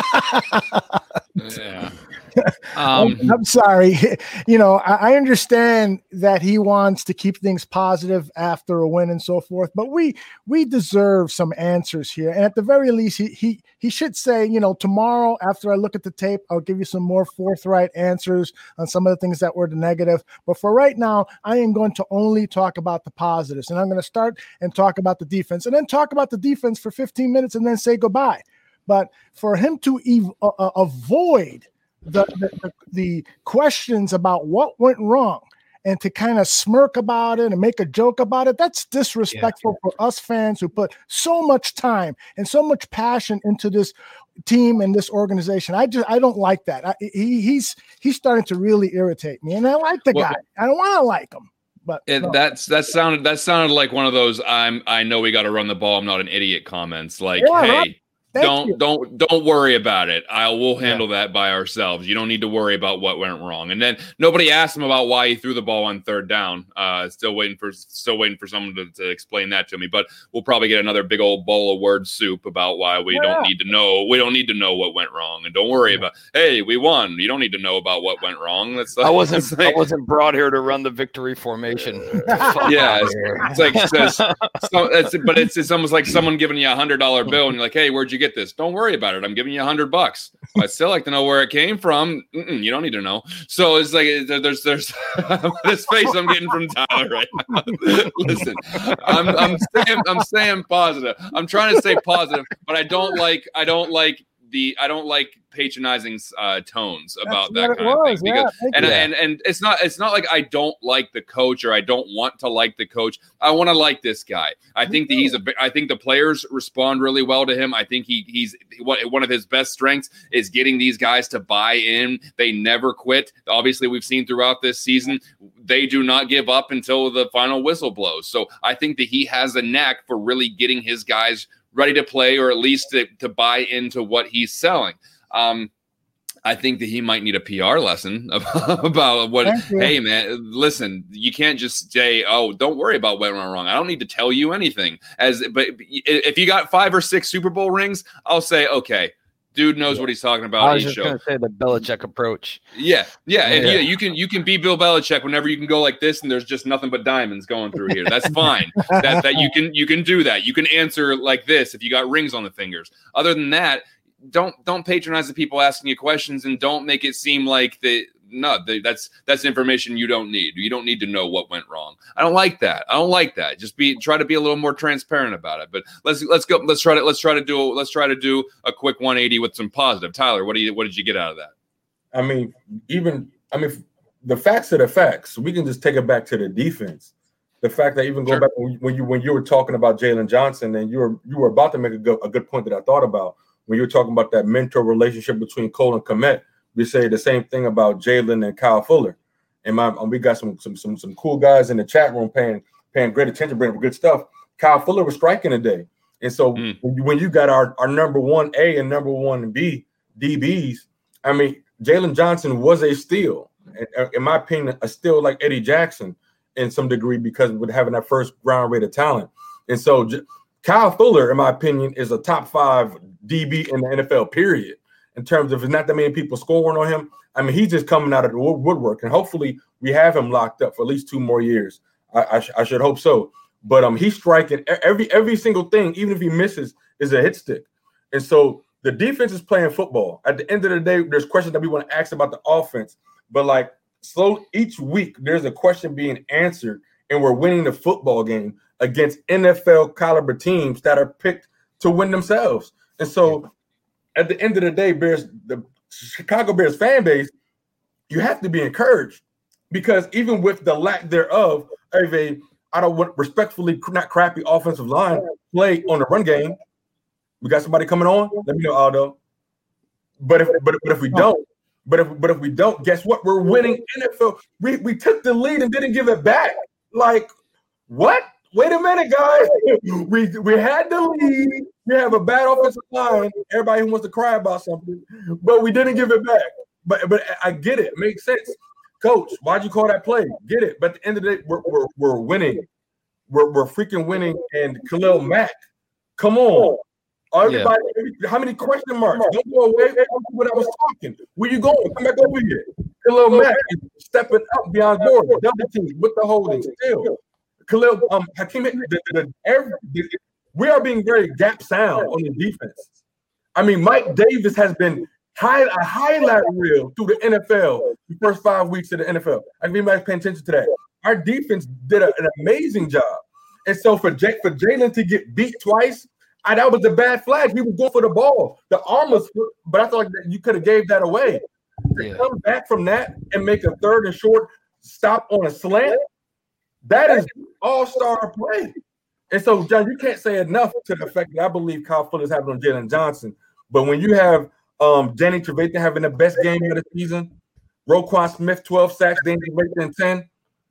Yeah. Um, I'm, I'm sorry. You know, I, I understand that he wants to keep things positive after a win and so forth, but we we deserve some answers here. And at the very least, he he he should say, you know, tomorrow after I look at the tape, I'll give you some more forthright answers on some of the things that were the negative. But for right now, I am going to only talk about the positives, and I'm going to start and talk about the defense, and then talk about the defense for fifteen minutes, and then say goodbye. But for him to ev- uh, avoid The, the the questions about what went wrong and to kind of smirk about it and make a joke about it, that's disrespectful yeah. for us fans who put so much time and so much passion into this team and this organization. I just I don't like that. I, he he's he's starting to really irritate me, and I like the well, guy. I don't want to like him. But it, no. that's that sounded that sounded like one of those I'm I know we got to run the ball. I'm not an idiot comments. Like, yeah, hey. Right. Thank don't you. don't don't worry about it. I will handle yeah. that by ourselves. You don't need to worry about what went wrong. And then nobody asked him about why he threw the ball on third down. Uh, still waiting for still waiting for someone to, to explain that to me. But we'll probably get another big old bowl of word soup about why we yeah. don't need to know. We don't need to know what went wrong. And don't worry yeah. about. Hey, we won. You don't need to know about what went wrong. That's like, I wasn't. Like, I wasn't brought here to run the victory formation. yeah, it's, it's like it says, so it's, but it's it's almost like someone giving you a hundred dollar bill and you're like, hey, where'd you get this? Don't worry about it. I'm giving you a hundred bucks. I still like to know where it came from. Mm-mm, you don't need to know. So it's like there's there's this face I'm getting from Tyler right now. Listen, I'm I'm saying I'm saying positive. I'm trying to stay positive, but I don't like I don't like the I don't like patronizing uh, tones about That's that kind was, of thing. Because, yeah, and, you. and and it's not it's not like I don't like the coach or I don't want to like the coach. I want to like this guy. I think that he's a. I think the players respond really well to him. I think he he's one of his best strengths is getting these guys to buy in. They never quit. Obviously, we've seen throughout this season they do not give up until the final whistle blows. So I think that he has a knack for really getting his guys ready to play, or at least to, to buy into what he's selling. Um, I think that he might need a P R lesson about, about what, hey, man, listen, you can't just say, oh, don't worry about what went wrong. I don't need to tell you anything. As But if you got five or six Super Bowl rings, I'll say, okay, dude knows yeah. what he's talking about. I was just going to say the Belichick approach. Yeah, yeah, and yeah. yeah, you can you can be Bill Belichick whenever you can go like this, and there's just nothing but diamonds going through here. That's fine. that that you can you can do that. You can answer like this if you got rings on the fingers. Other than that, don't don't patronize the people asking you questions, and don't make it seem like the no the, that's that's information you don't need. You don't need to know what went wrong. I don't like that. I don't like that. Just be try to be a little more transparent about it. But let's let's go. Let's try to let's try to do let's try to do a quick one eighty with some positive. Tyler, what do you what did you get out of that? I mean, even I mean the facts are the facts. We can just take it back to the defense. The fact that even go sure. back when you when you were talking about Jalen Johnson, and you were you were about to make a good, a good point that I thought about when you were talking about that mentor relationship between Cole and Kmet. We say the same thing about Jalen and Kyle Fuller. And my and we got some some some some cool guys in the chat room paying paying great attention, bringing good stuff. Kyle Fuller was striking today. And so mm. when, you, when you got our, our number one A and number one B D Bs. I mean, Jalen Johnson was a steal, in, in my opinion, a steal like Eddie Jackson in some degree because with having that first round rate of talent. And so J- Kyle Fuller, in my opinion, is a top five D B in the N F L, period, in terms of there's not that many people scoring on him. I mean, he's just coming out of the woodwork, and hopefully we have him locked up for at least two more years. I, I, sh- I should hope so. But um, he's striking every every single thing, even if he misses, is a hit stick. And so the defense is playing football. At the end of the day, there's questions that we want to ask about the offense. But like slow each week, there's a question being answered, and we're winning the football game against N F L caliber teams that are picked to win themselves. And so at the end of the day, Bears, the Chicago Bears fan base, you have to be encouraged because even with the lack thereof of a, I don't want respectfully not crappy offensive line play on the run game. We got somebody coming on. Let me know, Aldo. But if but, but if we don't, but if but if we don't, guess what? We're winning N F L. We we took the lead and didn't give it back. Like what? Wait a minute, guys. We we had the lead. We have a bad offensive line. Everybody who wants to cry about something, but we didn't give it back. But but I get it. It makes sense. Coach, why'd you call that play? Get it. But at the end of the day, we're we're, we're winning. We're we're freaking winning. And Khalil Mack, come on. Everybody, yeah. How many question marks? Don't go away when I was talking. Where you going? Come back over here. Khalil Mack is stepping up beyond board. Double teams with the holding still. Khalil, um, Hakeem, the, the, the, every, the, we are being very gap sound on the defense. I mean, Mike Davis has been high, a highlight reel through the N F L the first five weeks of the N F L. I think anybody's paying attention to that. Our defense did a, an amazing job. And so for Jake, for Jalen to get beat twice, I, that was a bad flag. He was going for the ball. The arm was, but I thought you could have gave that away. To yeah. come back from that and make a third and short stop on a slant, that is all-star play. And so, John, you can't say enough to the fact that I believe Kyle Fuller's having on Jalen Johnson. But when you have um, Danny Trevathan having the best game of the season, Roquan Smith, twelve sacks, Danny Trevathan, ten,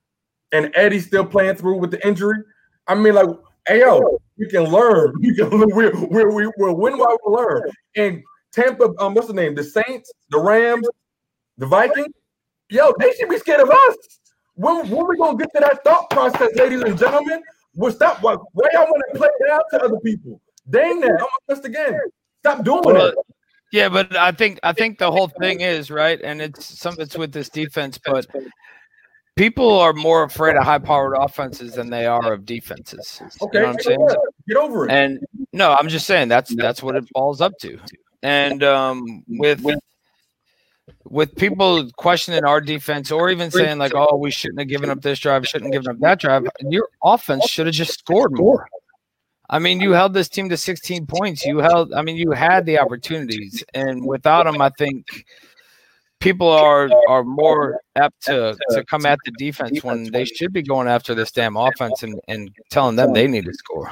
and Eddie still playing through with the injury, I mean, like, hey, yo, we can learn. We can we're, we're, we're, we'll win while we learn. And Tampa, um, what's the name? The Saints, the Rams, the Vikings, yo, they should be scared of us. When, when we going to get to that thought process, ladies and gentlemen? We'll stop. Why, why y'all want to play it out to other people? Dang that. I'm going to just again. Stop doing well, it. Yeah, but I think I think the whole thing is, right, and it's some it's with this defense, but people are more afraid of high-powered offenses than they are of defenses. Okay, you know what I'm saying? Get over it. And no, I'm just saying that's that's what it falls up to. And um, with with people questioning our defense, or even saying like, "Oh, we shouldn't have given up this drive, shouldn't have given up that drive," your offense should have just scored more. I mean, you held this team to sixteen points. You held. I mean, you had the opportunities, and without them, I think people are are more apt to to come at the defense when they should be going after this damn offense and, and telling them they need to score.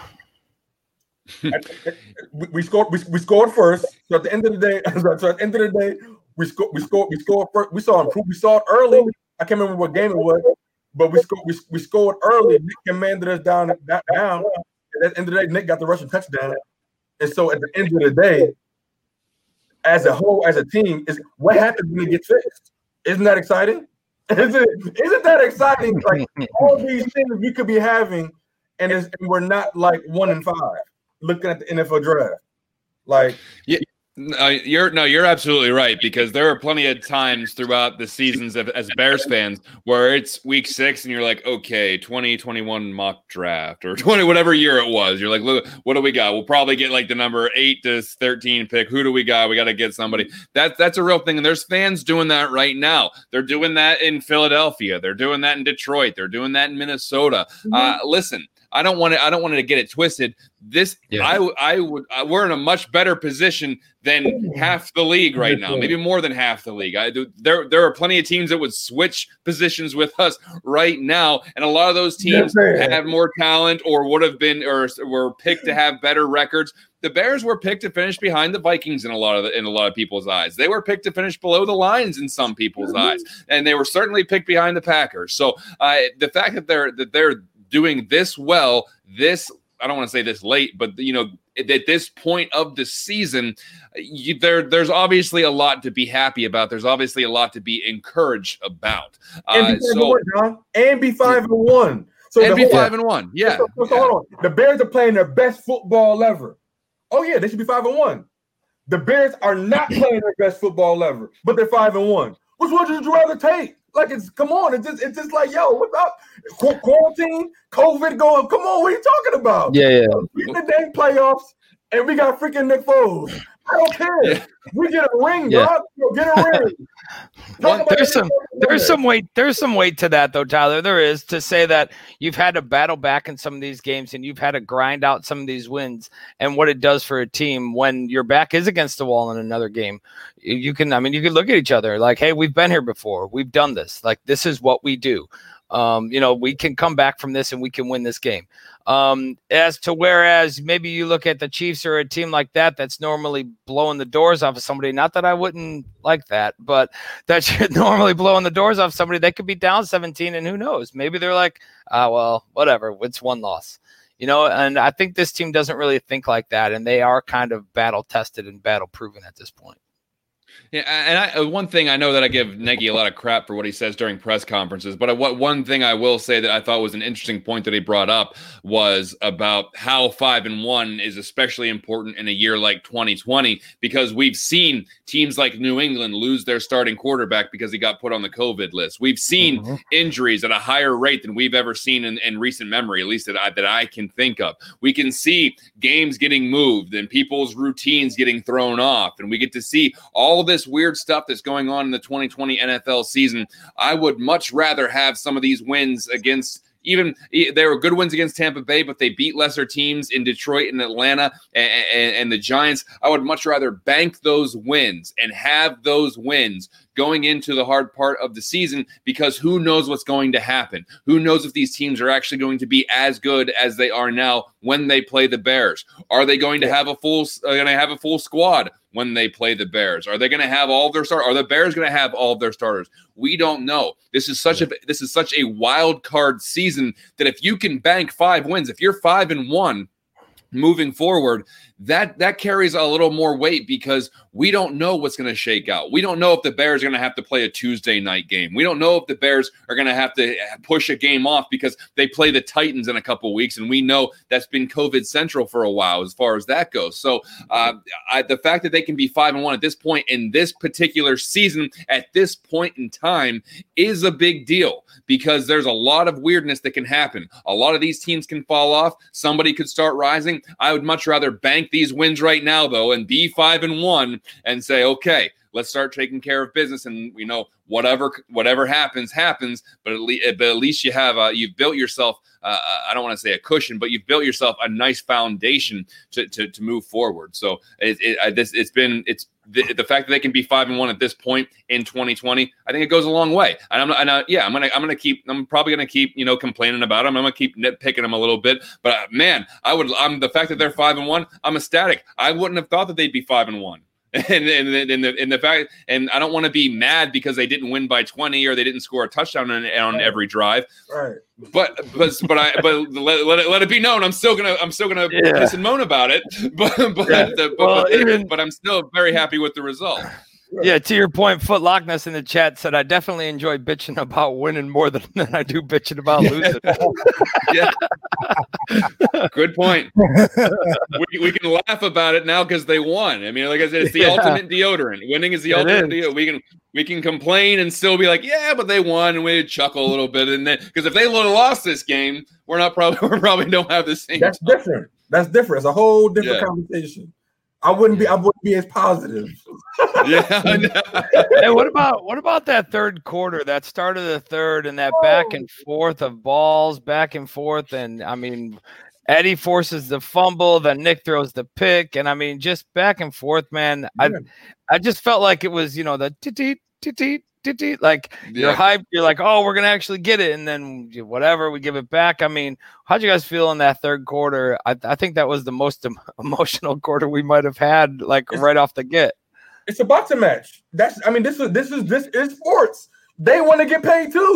we, we scored. We, we scored first. So at the end of the day, so at the end of the day, we scored. We scored. We scored first. We saw improve. We saw it early. I can't remember what game it was, but we scored. We, we scored early. Nick commanded us down. Down. At the end of the day, Nick got the rushing touchdown. And so at the end of the day, as a whole, as a team, is what happens when it gets fixed. Isn't that exciting? Isn't, isn't that exciting? Like all these things we could be having, and, it's, and we're not like one and five looking at the N F L draft. Like, yeah. No, you're no, you're absolutely right, because there are plenty of times throughout the seasons of, as Bears fans where it's week six and you're like, okay, twenty twenty-one mock draft or twenty, whatever year it was. You're like, look, what do we got? We'll probably get like the number eight to thirteen pick. Who do we got? We got to get somebody. That, that's a real thing. And there's fans doing that right now. They're doing that in Philadelphia. They're doing that in Detroit. They're doing that in Minnesota. Mm-hmm. Uh, listen, I don't want to. I don't want to get it twisted. This, yeah. I, I would. I, we're in a much better position than half the league right now. Maybe more than half the league. I do. There, there are plenty of teams that would switch positions with us right now, and a lot of those teams yes, have more talent, or would have been, or were picked to have better records. The Bears were picked to finish behind the Vikings in a lot of the, in a lot of people's eyes. They were picked to finish below the Lions in some people's mm-hmm. eyes, and they were certainly picked behind the Packers. So uh, the fact that they're that they're doing this well, this I don't want to say this late, but you know, at this point of the season, you, there there's obviously a lot to be happy about. There's obviously a lot to be encouraged about. And uh, be so one, John, and be five and one. So and the be whole, five and one. Yeah. So, so, so yeah. hold on. The Bears are playing their best football ever. Oh yeah, they should be five and one. The Bears are not playing their best football ever, but they're five and one. Which one would you rather take? Like, it's come on, it's just it's just like, yo, what's up? Qu- quarantine, COVID going. Come on, what are you talking about? Yeah, yeah. We in the dang playoffs, and we got freaking Nick Foles. I don't care. Yeah. We get a ring, Yeah. bro. Yo, get a ring. Well, Talk about there's it. some there's some weight there's some weight to that though, Tyler. There is, to say that you've had to battle back in some of these games and you've had to grind out some of these wins, and what it does for a team when your back is against the wall in another game. You can, I mean, you can look at each other like, hey, we've been here before. We've done this. Like, this is what we do. Um, you know, we can come back from this and we can win this game. Um, as to whereas maybe you look at the Chiefs or a team like that that's normally blowing the doors off of somebody. Not that I wouldn't like that, but that should normally blowing the doors off somebody. They could be down seventeen, and who knows? Maybe they're like, ah, well, whatever. It's one loss, you know. And I think this team doesn't really think like that, and they are kind of battle tested and battle proven at this point. Yeah, and I, one thing I know that I give Nagy a lot of crap for what he says during press conferences, but what one thing I will say that I thought was an interesting point that he brought up was about how five and one is especially important in a year like twenty twenty, because we've seen teams like New England lose their starting quarterback because he got put on the COVID list. We've seen mm-hmm. injuries at a higher rate than we've ever seen in, in recent memory, at least that I, that I can think of. We can see games getting moved and people's routines getting thrown off, and we get to see all this weird stuff that's going on in the twenty twenty N F L season. I would much rather have some of these wins against, even they were good wins against Tampa Bay, but they beat lesser teams in Detroit and Atlanta and, and, and the Giants. I would much rather bank those wins and have those wins going into the hard part of the season, because who knows what's going to happen? Who knows if these teams are actually going to be as good as they are now when they play the Bears? Are they going to have a full uh, going to have a full squad when they play the Bears? Are they going to have all of their starters? Are the Bears going to have all of their starters? We don't know. This is such a this is such a wild card season that if you can bank five wins, if you're five and one moving forward, that that carries a little more weight, because we don't know what's going to shake out. We don't know if the Bears are going to have to play a Tuesday night game. We don't know if the Bears are going to have to push a game off because they play the Titans in a couple of weeks, and we know that's been COVID central for a while as far as that goes. So uh, I, the fact that they can be five and one at this point in this particular season at this point in time is a big deal, because there's a lot of weirdness that can happen. A lot of these teams can fall off. Somebody could start rising. I would much rather bank these wins right now, though, and be five and one and say, okay, let's start taking care of business. And you know, whatever whatever happens, happens. But at least, but at least you have uh, you've built yourself. Uh, I don't want to say a cushion, but you've built yourself a nice foundation to to, to move forward. So it, it, I, this, it's been it's the, the fact that they can be five and one at this point in twenty twenty. I think it goes a long way. And I'm and I, yeah, I'm gonna I'm gonna keep I'm probably gonna keep you know complaining about them. I'm gonna keep nitpicking them a little bit. But uh, man, I would I'm the fact that they're five and one. I'm ecstatic. I wouldn't have thought that they'd be five and one. And and and the, and the fact, and I don't want to be mad because they didn't win by twenty or they didn't score a touchdown on, on every drive. Right. But but but I but let, let it let it be known I'm still gonna I'm still gonna Yeah. piss and moan about it. But but Yeah. the, but, Well, but, even- but I'm still very happy with the result. Yeah, to your point, Foot Lockness in the chat said, I definitely enjoy bitching about winning more than, than I do bitching about losing. Yeah. Good point. we, we can laugh about it now because they won. I mean, like I said, it's the Yeah. ultimate deodorant. Winning is the It ultimate is. deodorant. We can we can complain and still be like, yeah, but they won, and we chuckle a little bit. And then because if they would have lost this game, we're not probably we probably don't have the same. That's time. different. That's different. It's a whole different Yeah. conversation. I wouldn't be. I wouldn't be as positive. Yeah. I know. Hey, what about what about that third quarter, that start of the third, and that back and forth of balls, back and forth, and I mean, Eddie forces the fumble, then Nick throws the pick, and I mean, just back and forth, man. I Yeah. I just felt like it was, you know, the tee tee tee like you're Yeah. hyped, you're like, oh, we're gonna actually get it, and then you- whatever, we give it back. I mean, how'd you guys feel in that third quarter? I, I think that was the most em- emotional quarter we might have had, like right off the get. It's a boxing match. That's. I mean, this is this is this is sports. They want to get paid too.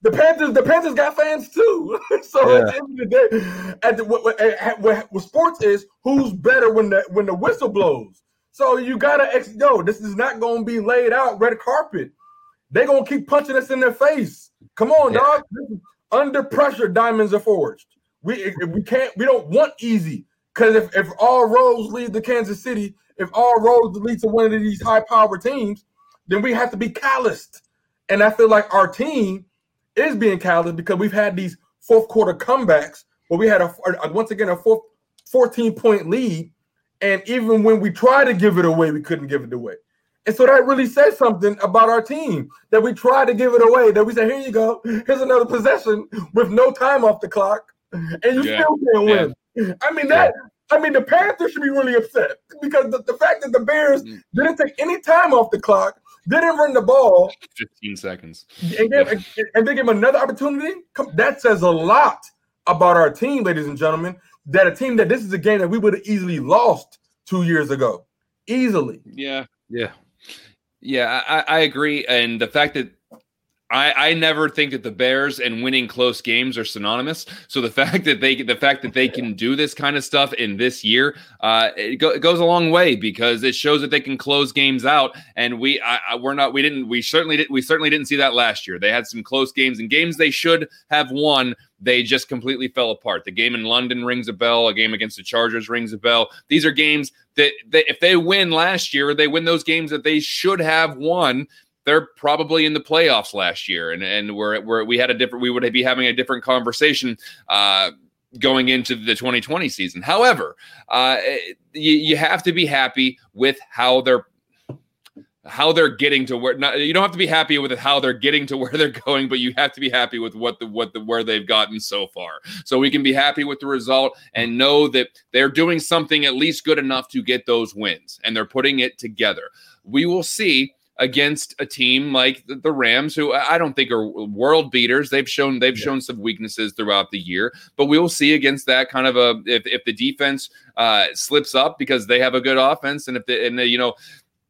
The Panthers, the Panthers got fans too. So Yeah. at the end of the day, at the, what, what, at, what, what sports is, who's better when the when the whistle blows. So you gotta ex- yo, this is not gonna be laid out red carpet. They're gonna keep punching us in their face. Come on, Yeah. dog. Under pressure, diamonds are forged. We we can't we don't want easy. Because if, if all roads lead to Kansas City, if all roads lead to one of these high-powered teams, then we have to be calloused. And I feel like our team is being calloused because we've had these fourth quarter comebacks where we had a, a once again a four, fourteen point lead, and even when we tried to give it away, we couldn't give it away. And so that really says something about our team, that we tried to give it away, that we said, here you go, here's another possession with no time off the clock, and you Yeah. still can't win. Yeah. I mean that. I mean the Panthers should be really upset because the, the fact that the Bears didn't take any time off the clock, didn't run the ball, fifteen seconds, and, gave, and, and they give them another opportunity. Come, that says a lot about our team, ladies and gentlemen. That a team that this is a game that we would have easily lost two years ago, easily. Yeah, Yeah. yeah, I, I agree. And the fact that I, I never think that the Bears and winning close games are synonymous. So the fact that they the fact that they can do this kind of stuff in this year, uh, it, go, it goes a long way because it shows that they can close games out. And we I, I, we're not we didn't we certainly didn't we certainly didn't see that last year. They had some close games and games they should have won. They just completely fell apart. The game in London rings a bell. A game against the Chargers rings a bell. These are games that, that if they win last year, they win those games that they should have won. They're probably in the playoffs last year, and and we're, we're we had a different we would be having a different conversation uh, going into the twenty twenty season. However, uh, you, you have to be happy with how they're how they're getting to where. Not, you don't have to be happy with how they're getting to where they're going, but you have to be happy with what the what the where they've gotten so far. So we can be happy with the result and know that they're doing something at least good enough to get those wins, and they're putting it together. We will see against a team like the Rams, who I don't think are world beaters. They've shown they've yeah. shown some weaknesses throughout the year, but we will see against that kind of a if, if the defense uh, slips up because they have a good offense, and if the and the, you know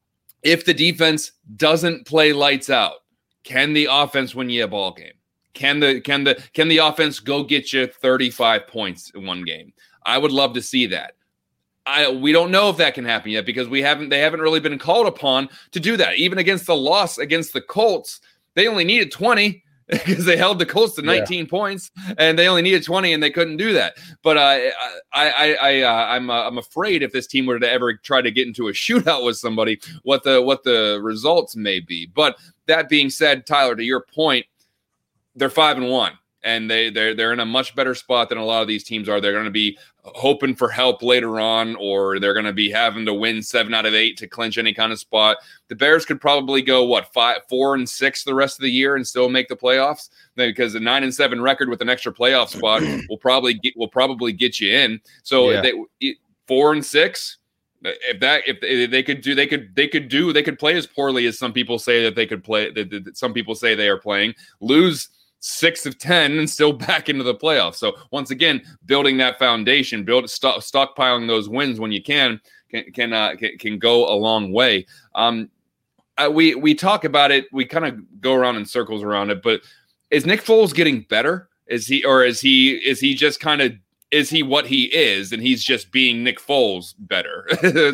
if the defense doesn't play lights out, can the offense win you a ball game? Can the can the can the offense go get you thirty-five points in one game? I would love to see that. I, we don't know if that can happen yet because we haven't. They haven't really been called upon to do that. Even against the loss against the Colts, they only needed twenty because they held the Colts to nineteen yeah. points, and they only needed twenty, and they couldn't do that. But uh, I, I, I, uh, I'm, uh, I'm afraid if this team were to ever try to get into a shootout with somebody, what the what the results may be. But that being said, Tyler, to your point, they're five and one. And they they're they're in a much better spot than a lot of these teams are. They're going to be hoping for help later on, or they're going to be having to win seven out of eight to clinch any kind of spot. The Bears could probably go what five, four and six the rest of the year and still make the playoffs because a nine and seven record with an extra playoff spot will probably get will probably get you in. So yeah. they, four and six. If that if they could do they could they could do they could play as poorly as some people say that they could play that, that some people say they are playing, lose six of ten and still back into the playoffs. So once again, building that foundation, build stock, stockpiling those wins when you can can can uh, can, can go a long way. Um, I, we we talk about it. We kind of go around in circles around it. But is Nick Foles getting better? Is he or is he is he just kind of is he what he is and he's just being Nick Foles better?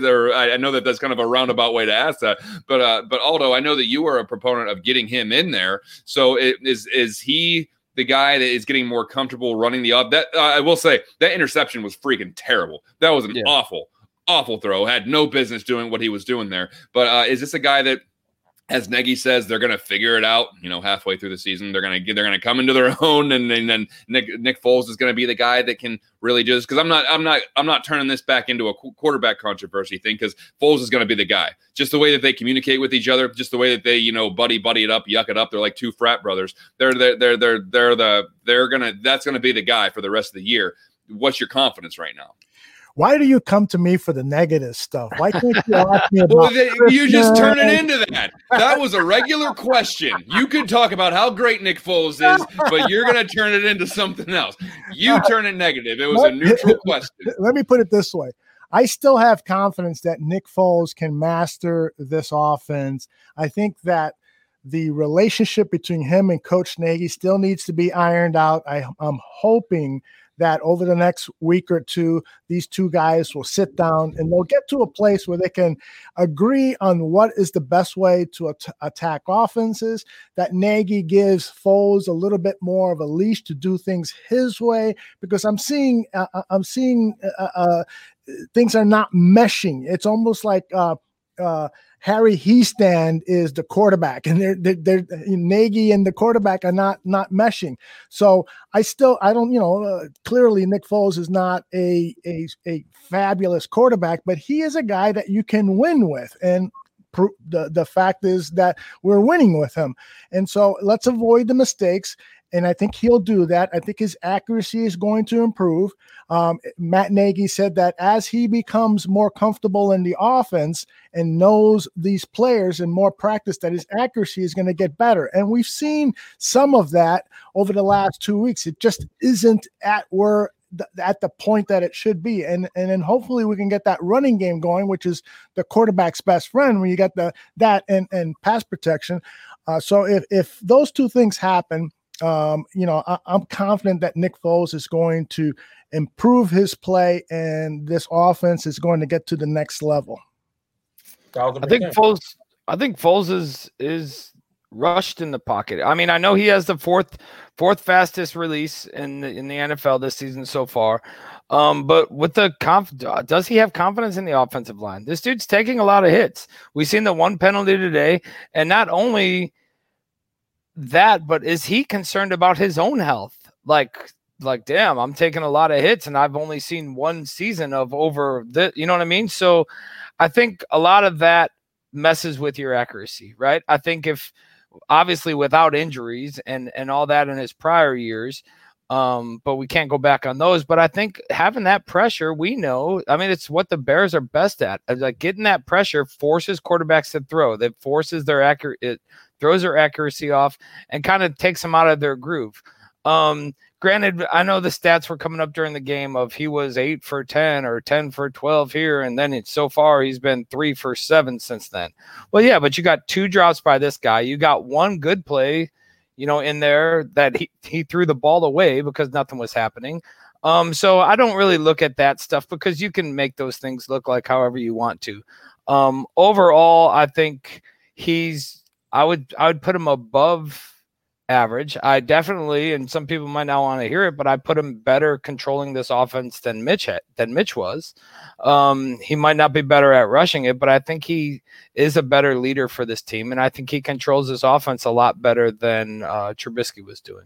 I know that that's kind of a roundabout way to ask that, but uh, but Aldo, I know that you are a proponent of getting him in there. So it, is is he the guy that is getting more comfortable running the up? That uh, I will say that interception was freaking terrible. That was an yeah. awful, awful throw. Had no business doing what he was doing there. But uh, is this a guy that, as Nagy says, they're going to figure it out, you know, halfway through the season? They're going to they're going to come into their own, and, and then Nick Nick Foles is going to be the guy that can really do this. Because I'm not I'm not I'm not turning this back into a quarterback controversy thing. Because Foles is going to be the guy. Just the way that they communicate with each other, just the way that they you know buddy buddy it up, yuck it up. They're like two frat brothers. They're they're they're they're they're the they're gonna that's going to be the guy for the rest of the year. What's your confidence right now? Why do you come to me for the negative stuff? Why can't you ask me about well, they, you just turn it into that. That was a regular question. You could talk about how great Nick Foles is, but you're going to turn it into something else. You turn it negative. It was a neutral question. Let me put it this way. I still have confidence that Nick Foles can master this offense. I think that the relationship between him and Coach Nagy still needs to be ironed out. I, I'm hoping that over the next week or two, these two guys will sit down and they'll get to a place where they can agree on what is the best way to at- attack offenses, that Nagy gives Foles a little bit more of a leash to do things his way, because I'm seeing, uh, I'm seeing uh, uh, things are not meshing. It's almost like uh, uh, Harry Hiestand is the quarterback, and they're, they're, they're Nagy and the quarterback are not not meshing. So I still I don't you know uh, clearly Nick Foles is not a, a a fabulous quarterback, but he is a guy that you can win with, and pr- the the fact is that we're winning with him. And so let's avoid the mistakes. And I think he'll do that. I think his accuracy is going to improve. Um, Matt Nagy said that as he becomes more comfortable in the offense and knows these players and more practice, that his accuracy is going to get better. And we've seen some of that over the last two weeks. It just isn't at where at the point that it should be. And, and then hopefully we can get that running game going, which is the quarterback's best friend when you got the that and, and pass protection. Uh, so if, if those two things happen, Um, you know, I, I'm confident that Nick Foles is going to improve his play, and this offense is going to get to the next level. I think Foles. I think Foles is is rushed in the pocket. I mean, I know he has the fourth fourth fastest release in the, in the N F L this season so far. Um, but with the conf, does he have confidence in the offensive line? This dude's taking a lot of hits. We've seen the one penalty today, and not only that, but is he concerned about his own health? Like, like, damn, I'm taking a lot of hits and I've only seen one season of over the, you know what I mean? So I think a lot of that messes with your accuracy, right? I think if obviously without injuries and, and all that in his prior years, um, but we can't go back on those. But I think having that pressure, we know, I mean, it's what the Bears are best at. Like getting that pressure forces quarterbacks to throw. That forces their accurate, it throws their accuracy off and kind of takes them out of their groove. Um, granted, I know the stats were coming up during the game of he was eight for ten or ten for twelve here. And then it's so far he's been three for seven since then. Well, yeah, but you got two drops by this guy. You got one good play, you know, in there that he, he threw the ball away because nothing was happening. Um, so I don't really look at that stuff because you can make those things look like however you want to. Um, overall, I think he's, I would, I would put him above average. I definitely, and some people might not want to hear it, but I put him better controlling this offense than Mitch had, than Mitch was. Um, he might not be better at rushing it, but I think he is a better leader for this team, and I think he controls his offense a lot better than uh, Trubisky was doing.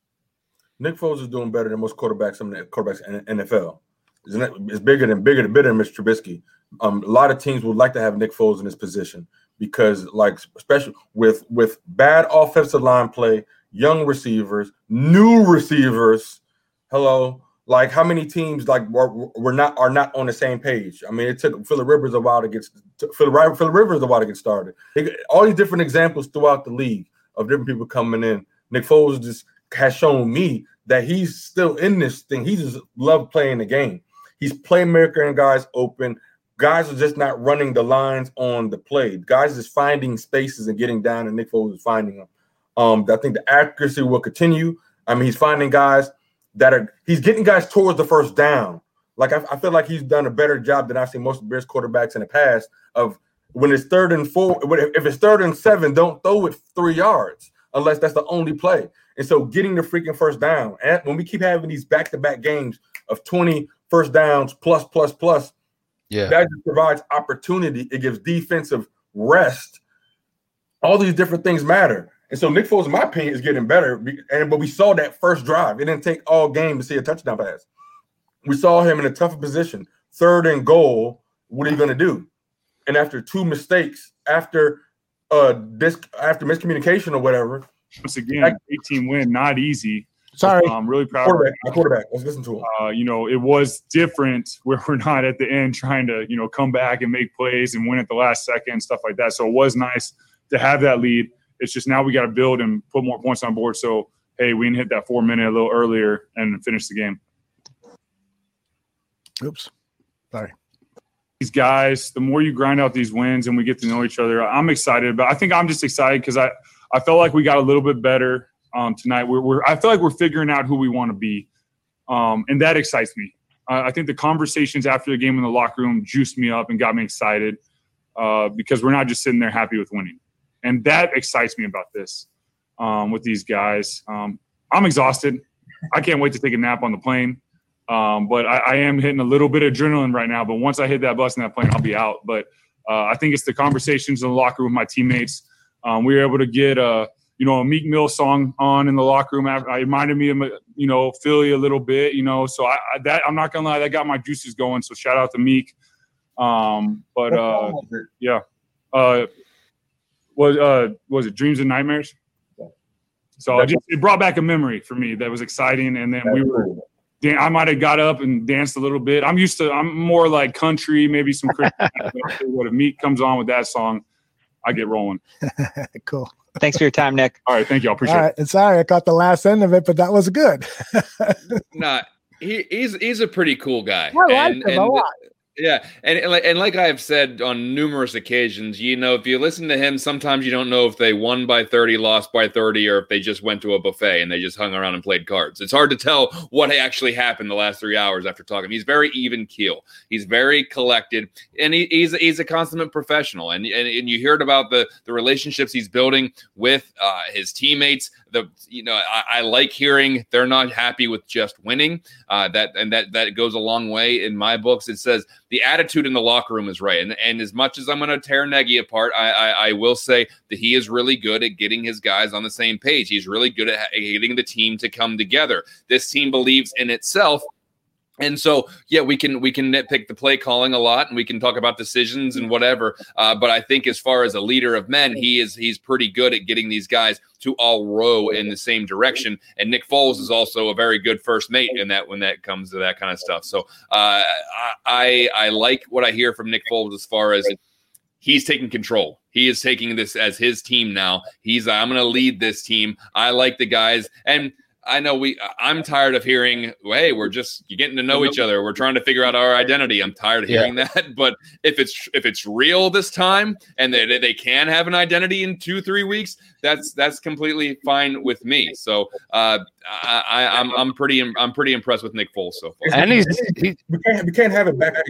Nick Foles is doing better than most quarterbacks in the quarterbacks in the N F L. Isn't it? It's bigger than bigger than bigger than Mitch Trubisky. Um, a lot of teams would like to have Nick Foles in this position because, like, especially with with bad offensive line play, young receivers, new receivers. Hello, like how many teams like were, were not are not on the same page? I mean, it took Phillip Rivers a while to get Phillip Phillip Rivers a while to get started. It, all these different examples throughout the league of different people coming in. Nick Foles just has shown me that he's still in this thing. He just loves playing the game. He's playmaking guys open. Guys are just not running the lines on the play. Guys is finding spaces and getting down, and Nick Foles is finding them. Um, I think the accuracy will continue. I mean, he's finding guys that are – he's getting guys towards the first down. Like, I, I feel like he's done a better job than I've seen most of the Bears quarterbacks in the past of when it's third and four – if it's third and seven, don't throw it three yards unless that's the only play. And so getting the freaking first down. And when we keep having these back-to-back games of twenty first downs plus, plus, plus, yeah, that just provides opportunity. It gives defensive rest. All these different things matter. And so Nick Foles, in my opinion, is getting better. And but we saw that first drive. It didn't take all game to see a touchdown pass. We saw him in a tougher position. Third and goal, what are you going to do? And after two mistakes, after uh this after miscommunication or whatever. Once again, eighteen win, not easy. Sorry. I'm really proud quarterback, of my quarterback. Let's listen to him. Uh, you know, it was different where we're not at the end trying to, you know, come back and make plays and win at the last second and stuff like that. So it was nice to have that lead. It's just now we got to build and put more points on board. So, hey, we can hit that four minute a little earlier and finish the game. Oops. Sorry. These guys, the more you grind out these wins and we get to know each other, I'm excited. But I think I'm just excited because I, I felt like we got a little bit better um, tonight. We're, we're I feel like we're figuring out who we want to be, um, and that excites me. Uh, I think the conversations after the game in the locker room juiced me up and got me excited uh, because we're not just sitting there happy with winning, and that excites me about this um, with these guys. Um, I'm exhausted. I can't wait to take a nap on the plane. Um, but I, I am hitting a little bit of adrenaline right now. But once I hit that bus and that plane, I'll be out. But uh, I think it's the conversations in the locker room with my teammates. Um, we were able to get a, you know, a Meek Mill song on in the locker room. After, I reminded me of, you know, Philly a little bit, you know. So I, I that I'm not gonna lie, that got my juices going. So shout out to Meek. Um, but uh, yeah, uh, was uh, was it Dreams and Nightmares? So it, just, it brought back a memory for me that was exciting. And then we were. I might have got up and danced a little bit. I'm used to, I'm more like country, maybe some Christian. What if Meek comes on with that song, I get rolling. Cool. Thanks for your time, Nick. All right. Thank you. I appreciate All right. it. Sorry, I caught the last end of it, but that was good. Nah, he, he's he's a pretty cool guy. I like and, him and a lot. Yeah, and, and like and like I've said on numerous occasions, you know, if you listen to him, sometimes you don't know if they won by thirty, lost by thirty, or if they just went to a buffet and they just hung around and played cards. It's hard to tell what actually happened the last three hours after talking. He's very even keel. He's very collected, and he, he's he's a consummate professional. And, and and you heard about the the relationships he's building with uh, his teammates. The you know I, I like hearing they're not happy with just winning. Uh, that and that that goes a long way in my books. It says the attitude in the locker room is right. And, and as much as I'm going to tear Nagy apart, I, I, I will say that he is really good at getting his guys on the same page. He's really good at getting the team to come together. This team believes in itself. And so, yeah, we can we can nitpick the play calling a lot, and we can talk about decisions and whatever. Uh, but I think as far as a leader of men, he is he's pretty good at getting these guys to all row in the same direction. And Nick Foles is also a very good first mate in that when that comes to that kind of stuff. So uh, I I like what I hear from Nick Foles as far as he's taking control. He is taking this as his team now. He's I'm going to lead this team. I like the guys. And I know we I'm tired of hearing, hey, we're just getting to know each other. We're trying to figure out our identity. I'm tired of hearing yeah. that. But if it's if it's real this time and they they can have an identity in two, three weeks, that's that's completely fine with me. So uh, I, I I'm I'm pretty I'm pretty impressed with Nick Foles so far. And he's, he's, we can't we can't have it back.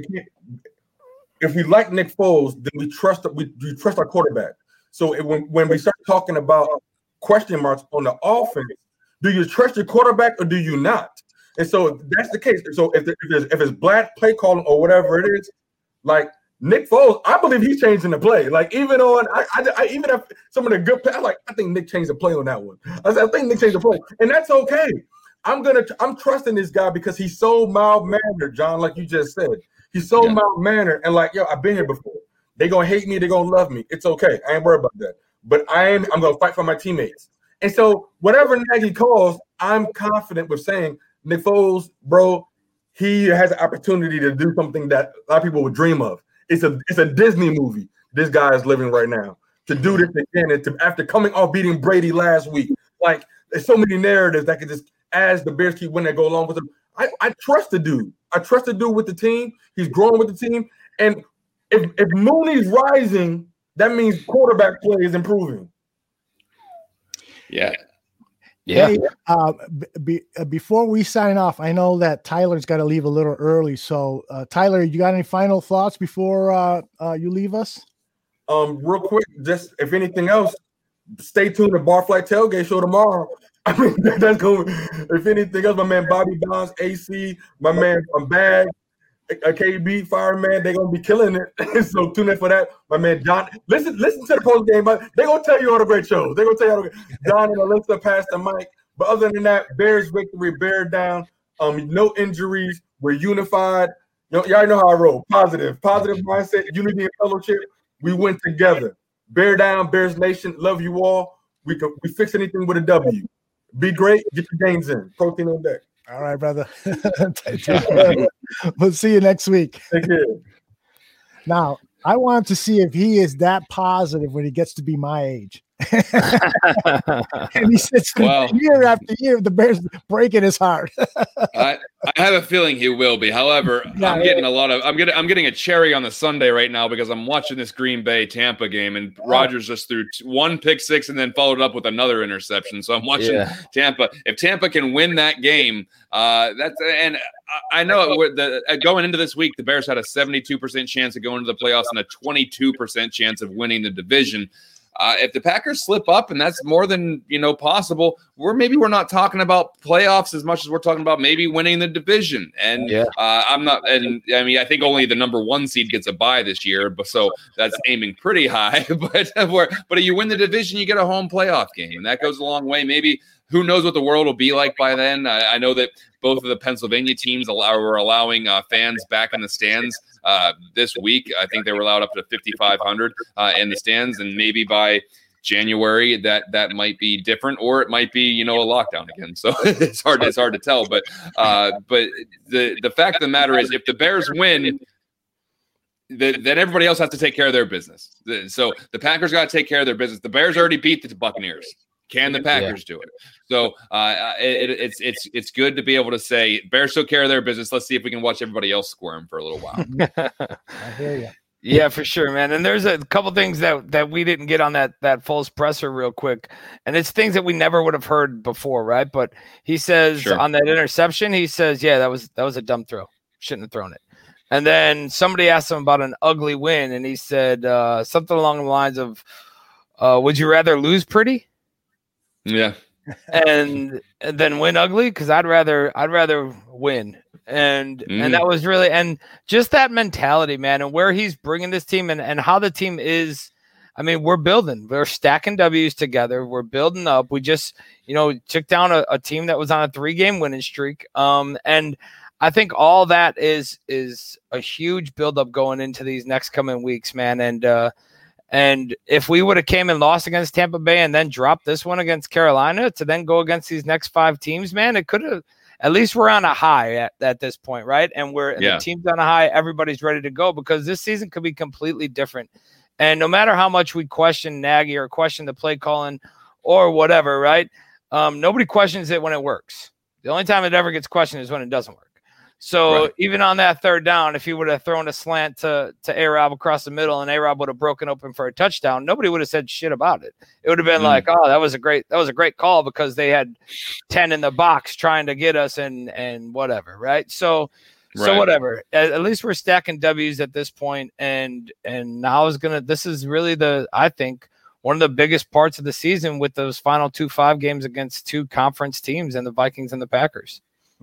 If we like Nick Foles, then we trust we, we trust our quarterback. So it, when when we start talking about question marks on the offense, do you trust your quarterback or do you not? And so if that's the case. So if, there, if, there's, if it's black play calling or whatever it is, like Nick Foles, I believe he's changing the play. Like even on, I, I, I even if some of the good play, I like, I think Nick changed the play on that one. I, I think Nick changed the play, and that's okay. I'm gonna, I'm trusting this guy because he's so mild mannered, John. Like you just said, he's so yeah. mild mannered, and like, yo, I've been here before. They gonna hate me, they gonna love me. It's okay. I ain't worried about that. But I am, I'm gonna fight for my teammates. And so whatever Nagy calls, I'm confident with saying, Nick Foles, bro, he has an opportunity to do something that a lot of people would dream of. It's a it's a Disney movie this guy is living right now. To do this again, and to, after coming off beating Brady last week, like there's so many narratives that could just, as the Bears keep winning, go along with him. I, I trust the dude. I trust the dude with the team. He's growing with the team. And if, if Mooney's rising, that means quarterback play is improving. Yeah. Yeah. Hey, uh, be, uh, before we sign off, I know that Tyler's got to leave a little early. So, uh, Tyler, you got any final thoughts before uh, uh, you leave us? Um, real quick, just if anything else, stay tuned to Barfly Tailgate Show tomorrow. I mean, that's going. If anything else, my man Bobby Bonds, A C, my man um, Bag, a K B Fireman, they're gonna be killing it. So tune in for that. My man John, listen, listen to the post game. But they're gonna tell you all the great shows. They're gonna tell you all the great. John and Alyssa passed the mic. But other than that, Bears victory, bear down. Um, no injuries. We're unified. You know, y'all know how I roll. Positive, positive mindset, unity and fellowship. We win together. Bear down, Bears Nation. Love you all. We can we fix anything with a W. Be great. Get your games in. Protein on deck. All right, brother. We'll see you next week. Take care. Now, I want to see if he is that positive when he gets to be my age. And he sits Well, year after year, the Bears breaking his heart. I, I have a feeling he will be. However, Yeah. I'm getting a lot of I'm getting I'm getting a cherry on the Sunday right now because I'm watching this Green Bay Tampa game, and Rodgers just threw t- one pick six and then followed up with another interception. So I'm watching Yeah. Tampa. If Tampa can win that game, uh, that's and I, I know it, the uh, going into this week, the Bears had a seventy-two percent chance of going to the playoffs and a twenty-two percent chance of winning the division. Uh, if the Packers slip up, and that's more than you know possible, we're maybe we're not talking about playoffs as much as we're talking about maybe winning the division. And Yeah. uh, I'm not, and I mean, I think only the number one seed gets a bye this year, but so that's aiming pretty high. But we're, but if you win the division, you get a home playoff game, and that goes a long way. Maybe who knows what the world will be like by then? I, I know that both of the Pennsylvania teams allow, were allowing uh, fans back in the stands uh, this week. I think they were allowed up to fifty-five hundred uh, in the stands, and maybe by January that that might be different, or it might be you know a lockdown again. So it's hard it's hard to tell. But uh, but the the fact of the matter is, if the Bears win, the, then everybody else has to take care of their business. The, so the Packers got to take care of their business. The Bears already beat the Buccaneers. Can the Packers do it? So uh, it, it's it's it's good to be able to say Bears took care of their business. Let's see if we can watch everybody else squirm for a little while. I hear you. Yeah, for sure, man. And there's a couple things that that we didn't get on that that Foles presser real quick, and it's things that we never would have heard before, right? But he says Sure. on that interception, he says, "Yeah, that was that was a dumb throw. Shouldn't have thrown it." And then somebody asked him about an ugly win, and he said uh, something along the lines of, uh, "Would you rather lose pretty?" Yeah. and, and then win ugly, because I'd rather I'd rather win, and Mm. and that was really and just that mentality, man, and where he's bringing this team and and how the team is. I mean, we're building, we're stacking W's together, we're building up. We just you know took down a, a team that was on a three game winning streak, um, and I think all that is is a huge buildup going into these next coming weeks, man, and. uh And if we would have came and lost against Tampa Bay and then dropped this one against Carolina to then go against these next five teams, man, it could have at least we're on a high at, at this point, right? And we're and Yeah. the team's on a high, everybody's ready to go because this season could be completely different. And no matter how much we question Nagy or question the play calling or whatever, right? Um, nobody questions it when it works. The only time it ever gets questioned is when it doesn't work. So Right. even on that third down, if he would have thrown a slant to to A-Rob across the middle and A-Rob would have broken open for a touchdown, nobody would have said shit about it. It would have been Mm. like, oh, that was a great that was a great call because they had ten in the box trying to get us and and whatever, right? So so Right. whatever. At, at least we're stacking W's at this point, and and now is gonna. This is really the I think one of the biggest parts of the season with those final two five games against two conference teams and the Vikings and the Packers.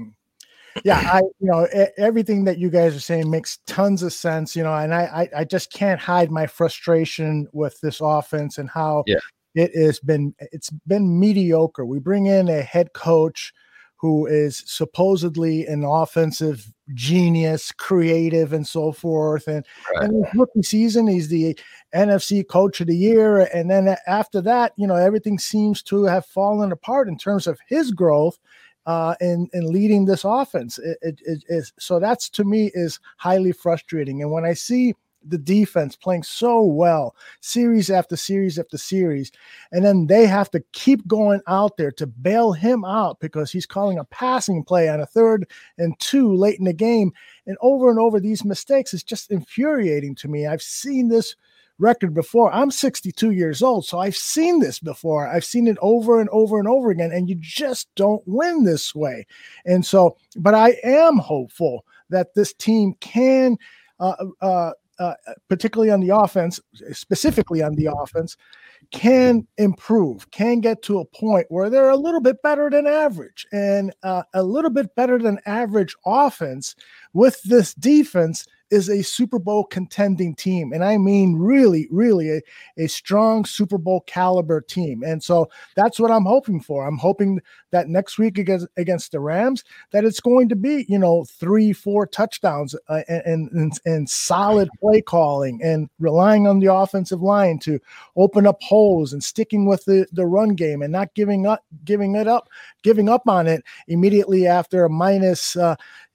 Yeah, I you know e- everything that you guys are saying makes tons of sense, you know, and I I, I just can't hide my frustration with this offense and how Yeah. it has been it's been mediocre. We bring in a head coach who is supposedly an offensive genius, creative, and so forth, and Right. and his rookie season, he's the N F C Coach of the Year, and then after that, you know, everything seems to have fallen apart in terms of his growth. Uh, in in leading this offense, it, it, it is so that's to me is highly frustrating. And when I see the defense playing so well, series after series after series, and then they have to keep going out there to bail him out because he's calling a passing play on a third and two late in the game, and over and over these mistakes is just infuriating to me. I've seen this record before. I'm sixty-two years old, so I've seen this before. I've seen it over and over and over again, and you just don't win this way. And so, but I am hopeful that this team can, uh, uh, uh, particularly on the offense, specifically on the offense, can improve, can get to a point where they're a little bit better than average, and uh, a little bit better than average offense with this defense is a Super Bowl contending team. And I mean, really, really a, a strong Super Bowl caliber team. And so that's what I'm hoping for. I'm hoping that next week against, against the Rams, that it's going to be, you know, three, four touchdowns uh, and, and, and solid play calling and relying on the offensive line to open up holes and sticking with the, the run game and not giving up, giving it up, giving up on it immediately after a minus, uh,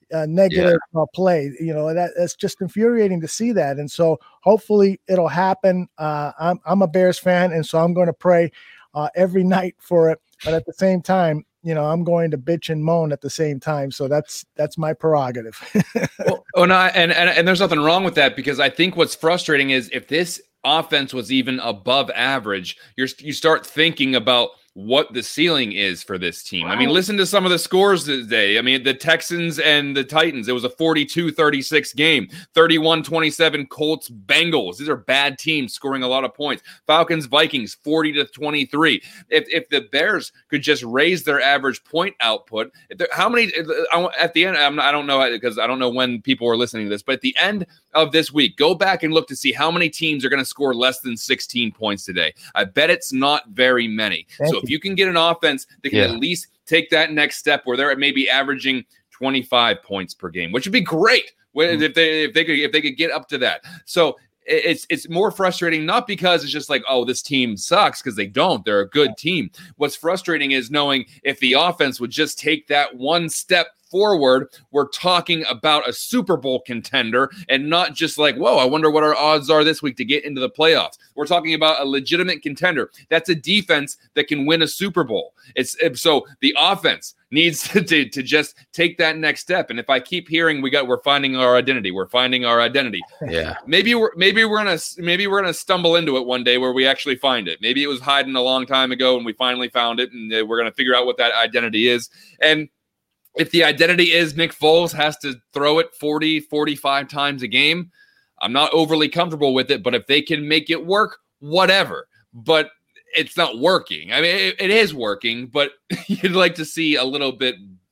uh, negative yeah. uh, play. You know, that that's just infuriating to see that. And so hopefully it'll happen. Uh, I'm I'm a Bears fan, and so I'm going to pray uh, every night for it. But at the same time, you know, I'm going to bitch and moan at the same time. So that's that's my prerogative. well, oh no, and, and and there's nothing wrong with that, because I think what's frustrating is if this offense was even above average, you're you start thinking about what the ceiling is for this team. Wow. I mean, listen to some of the scores today. I mean, the Texans and the Titans, it was a forty-two thirty-six game, thirty-one twenty-seven Colts Bengals. These are bad teams scoring a lot of points. Falcons Vikings, forty to twenty-three. If if the Bears could just raise their average point output, how many at the end, I'm not, I don't know, because I don't know when people are listening to this, but at the end of this week, go back and look to see how many teams are going to score less than sixteen points today. I bet it's not very many. Thank so you. If you can get an offense that can yeah. at least take that next step where they're maybe averaging twenty-five points per game, which would be great mm-hmm. if they if they could if they could get up to that. So it's it's more frustrating, not because it's just like, oh, this team sucks, because they don't. They're a good team. What's frustrating is knowing if the offense would just take that one step forward, we're talking about a Super Bowl contender and not just like, whoa, I wonder what our odds are this week to get into the playoffs. We're talking about a legitimate contender. That's a defense that can win a Super Bowl. It's so the offense needs to, to, to just take that next step. And if I keep hearing we got we're finding our identity, we're finding our identity. Yeah. Maybe we're maybe we're gonna maybe we're gonna stumble into it one day where we actually find it. Maybe it was hiding a long time ago and we finally found it, and we're gonna figure out what that identity is. And if the identity is Nick Foles has to throw it forty, forty-five times a game, I'm not overly comfortable with it. But if they can make it work, whatever. But it's not working. I mean, it, it is working, but you'd like to see a little bit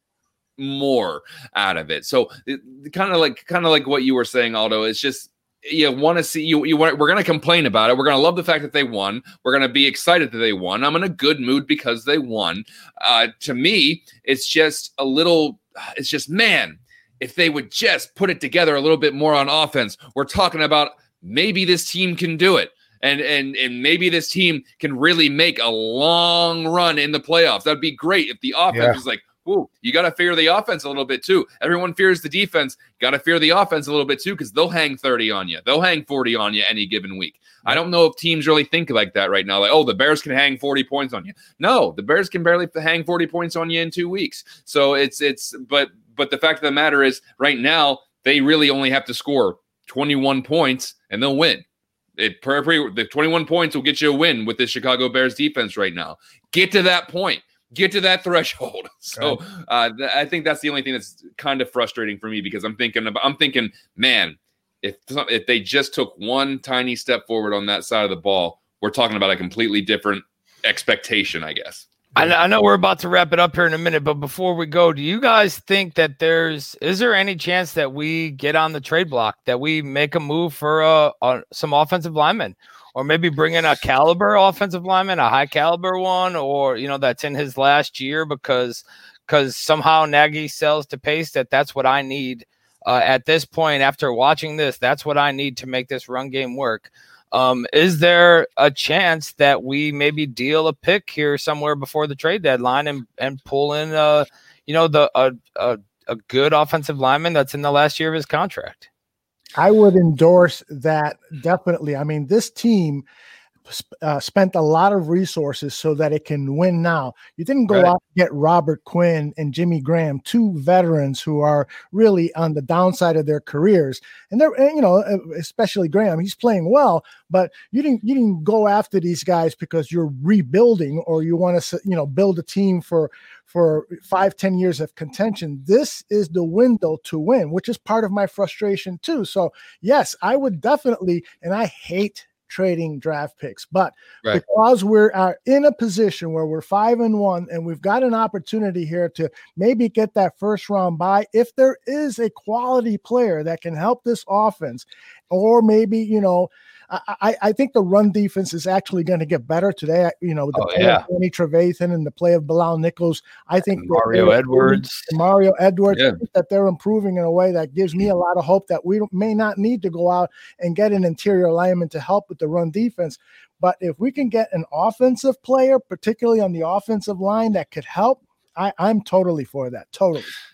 more out of it. So kind of like kind of like what you were saying, Aldo, it's just you want to see you you want we're going to complain about it. We're going to love the fact that they won. We're going to be excited that they won. I'm in a good mood because they won. Uh, to me, it's just a little it's just, man, if they would just put it together a little bit more on offense. We're talking about maybe this team can do it. And and and maybe this team can really make a long run in the playoffs. That'd be great if the offense yeah. was like, ooh, you got to fear the offense a little bit too. Everyone fears the defense. Got to fear the offense a little bit too, because they'll hang thirty on you. They'll hang forty on you any given week. I don't know if teams really think like that right now. Like, oh, the Bears can hang forty points on you. No, the Bears can barely hang forty points on you in two weeks. So it's it's but but the fact of the matter is, right now they really only have to score twenty-one points and they'll win. It the twenty-one points will get you a win with the Chicago Bears defense right now. Get to that point. Get to that threshold. So uh, th- I think that's the only thing that's kind of frustrating for me, because I'm thinking about, I'm thinking, man, if if they just took one tiny step forward on that side of the ball, we're talking about a completely different expectation, I guess. I know, I know we're about to wrap it up here in a minute, but before we go, do you guys think that there's is there any chance that we get on the trade block, that we make a move for uh, uh, some offensive linemen? Or maybe bring in a caliber offensive lineman, a high caliber one, or, you know, that's in his last year because because somehow Nagy sells to Pace that that's what I need uh, at this point. After watching this, that's what I need to make this run game work. Um, is there a chance that we maybe deal a pick here somewhere before the trade deadline and, and pull in, uh, you know, the a, a, a good offensive lineman that's in the last year of his contract? I would endorse that, definitely. I mean, this team uh, spent a lot of resources so that it can win now. You didn't go right. out and get Robert Quinn and Jimmy Graham, two veterans who are really on the downside of their careers. And they're, you know, especially Graham, he's playing well, but you didn't you didn't go after these guys because you're rebuilding or you want to, you know, build a team for for five, ten years of contention. This is the window to win, which is part of my frustration too. So yes, I would definitely, and I hate trading draft picks, but right. because we're are in a position where we're five and one and we've got an opportunity here to maybe get that first round bye, if there is a quality player that can help this offense, or maybe, you know, I, I think the run defense is actually going to get better today. You know, with the oh, play yeah. of Danny Trevathan and the play of Bilal Nichols. I think and Mario Edwards, Mario Edwards, yeah. I think that they're improving in a way that gives me a lot of hope that we may not need to go out and get an interior lineman to help with the run defense. But if we can get an offensive player, particularly on the offensive line, that could help, I, I'm totally for that. Totally.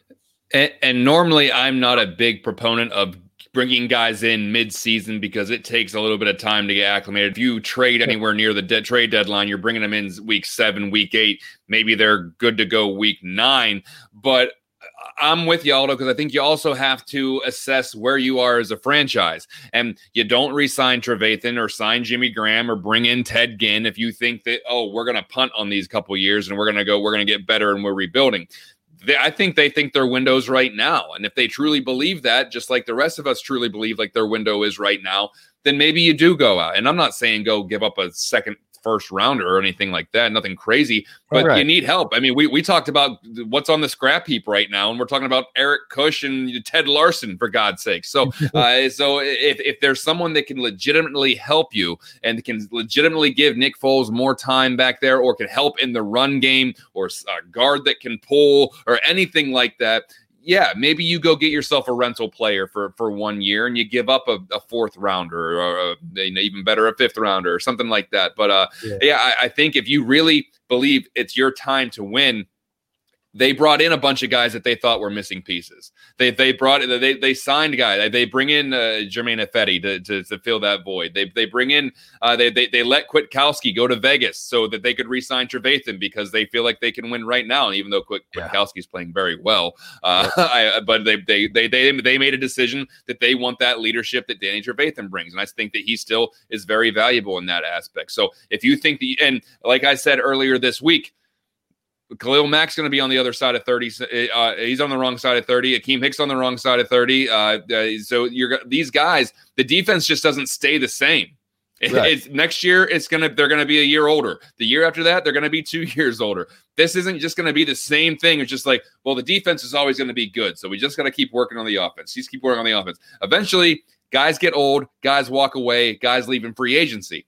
And, and normally I'm not a big proponent of bringing guys in mid-season because it takes a little bit of time to get acclimated. If you trade anywhere near the de- trade deadline, you're bringing them in week seven, week eight. Maybe they're good to go week nine. But I'm with you, Aldo, because I think you also have to assess where you are as a franchise. And you don't re-sign Trevathan or sign Jimmy Graham or bring in Ted Ginn if you think that, oh, we're going to punt on these couple years and we're going to go, we're going to get better and we're rebuilding. They, I think they think their window's right now. And if they truly believe that, just like the rest of us truly believe like their window is right now, then maybe you do go out. And I'm not saying go give up a second first rounder or anything like that, nothing crazy, but right. You need help. I mean, we we talked about what's on the scrap heap right now, and we're talking about Eric Kush and Ted Larson, for God's sake. So, uh, so if, if there's someone that can legitimately help you and can legitimately give Nick Foles more time back there, or can help in the run game, or a guard that can pull, or anything like that, yeah, maybe you go get yourself a rental player for, for one year and you give up a, a fourth rounder, or a, even better, a fifth rounder or something like that. But uh, yeah, yeah I, I think if you really believe it's your time to win, they brought in a bunch of guys that they thought were missing pieces. They they brought they they signed guys. They bring in uh, Jermaine Ifedi to, to to fill that void. They they bring in uh, they they they let Kwiatkowski go to Vegas so that they could re-sign Trevathan because they feel like they can win right now. And even though Kwit- yeah. Kwiatkowski's playing very well, uh, I, but they they they they they made a decision that they want that leadership that Danny Trevathan brings, and I think that he still is very valuable in that aspect. So if you think the and like I said earlier this week, Khalil Mack's going to be on the other side of thirty. Uh, he's on the wrong side of thirty. Akeem Hicks on the wrong side of thirty. Uh, uh, so you're these guys. The defense just doesn't stay the same. It, right. It's next year. It's gonna. They're going to be a year older. The year after that, they're going to be two years older. This isn't just going to be the same thing. It's just like, well, the defense is always going to be good. So we just got to keep working on the offense. Just keep working on the offense. Eventually, guys get old. Guys walk away. Guys leave in free agency.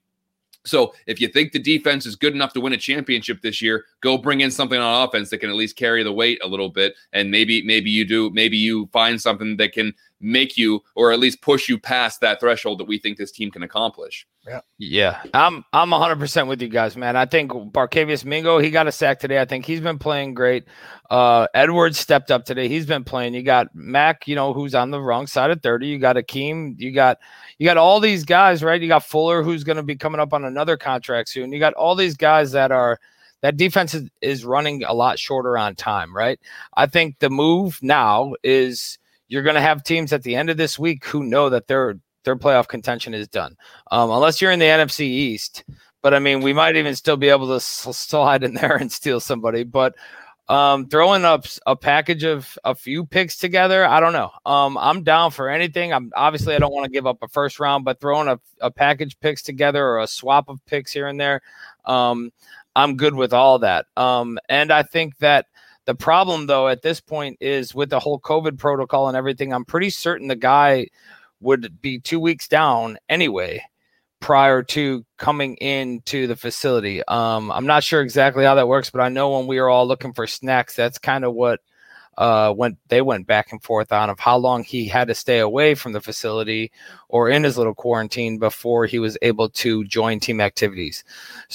So if you think the defense is good enough to win a championship this year, go bring in something on offense that can at least carry the weight a little bit. And maybe, maybe you do, maybe you find something that can make you, or at least push you past that threshold that we think this team can accomplish. Yeah. Yeah. I'm, I'm one hundred percent with you guys, man. I think Barkevious Mingo, he got a sack today. I think he's been playing great. Uh, Edwards stepped up today. He's been playing. You got Mac, you know, who's on the wrong side of thirty. You got Akeem. You got, you got all these guys, right? You got Fuller, who's going to be coming up on another contract soon. You got all these guys that are, that defense is, is running a lot shorter on time, right? I think the move now is you're going to have teams at the end of this week who know that their their playoff contention is done, um, unless you're in the N F C East. But I mean, we might even still be able to slide in there and steal somebody. But um, throwing up a package of a few picks together, I don't know. Um, I'm down for anything. I'm obviously I don't want to give up a first round, but throwing a, a package picks together or a swap of picks here and there, um, I'm good with all that. Um, and I think that the problem, though, at this point is with the whole COVID protocol and everything, I'm pretty certain the guy would be two weeks down anyway prior to coming into the facility. Um, I'm not sure exactly how that works, but I know when we were all looking for snacks, that's kind of what uh, went they went back and forth on of how long he had to stay away from the facility or in his little quarantine before he was able to join team activities.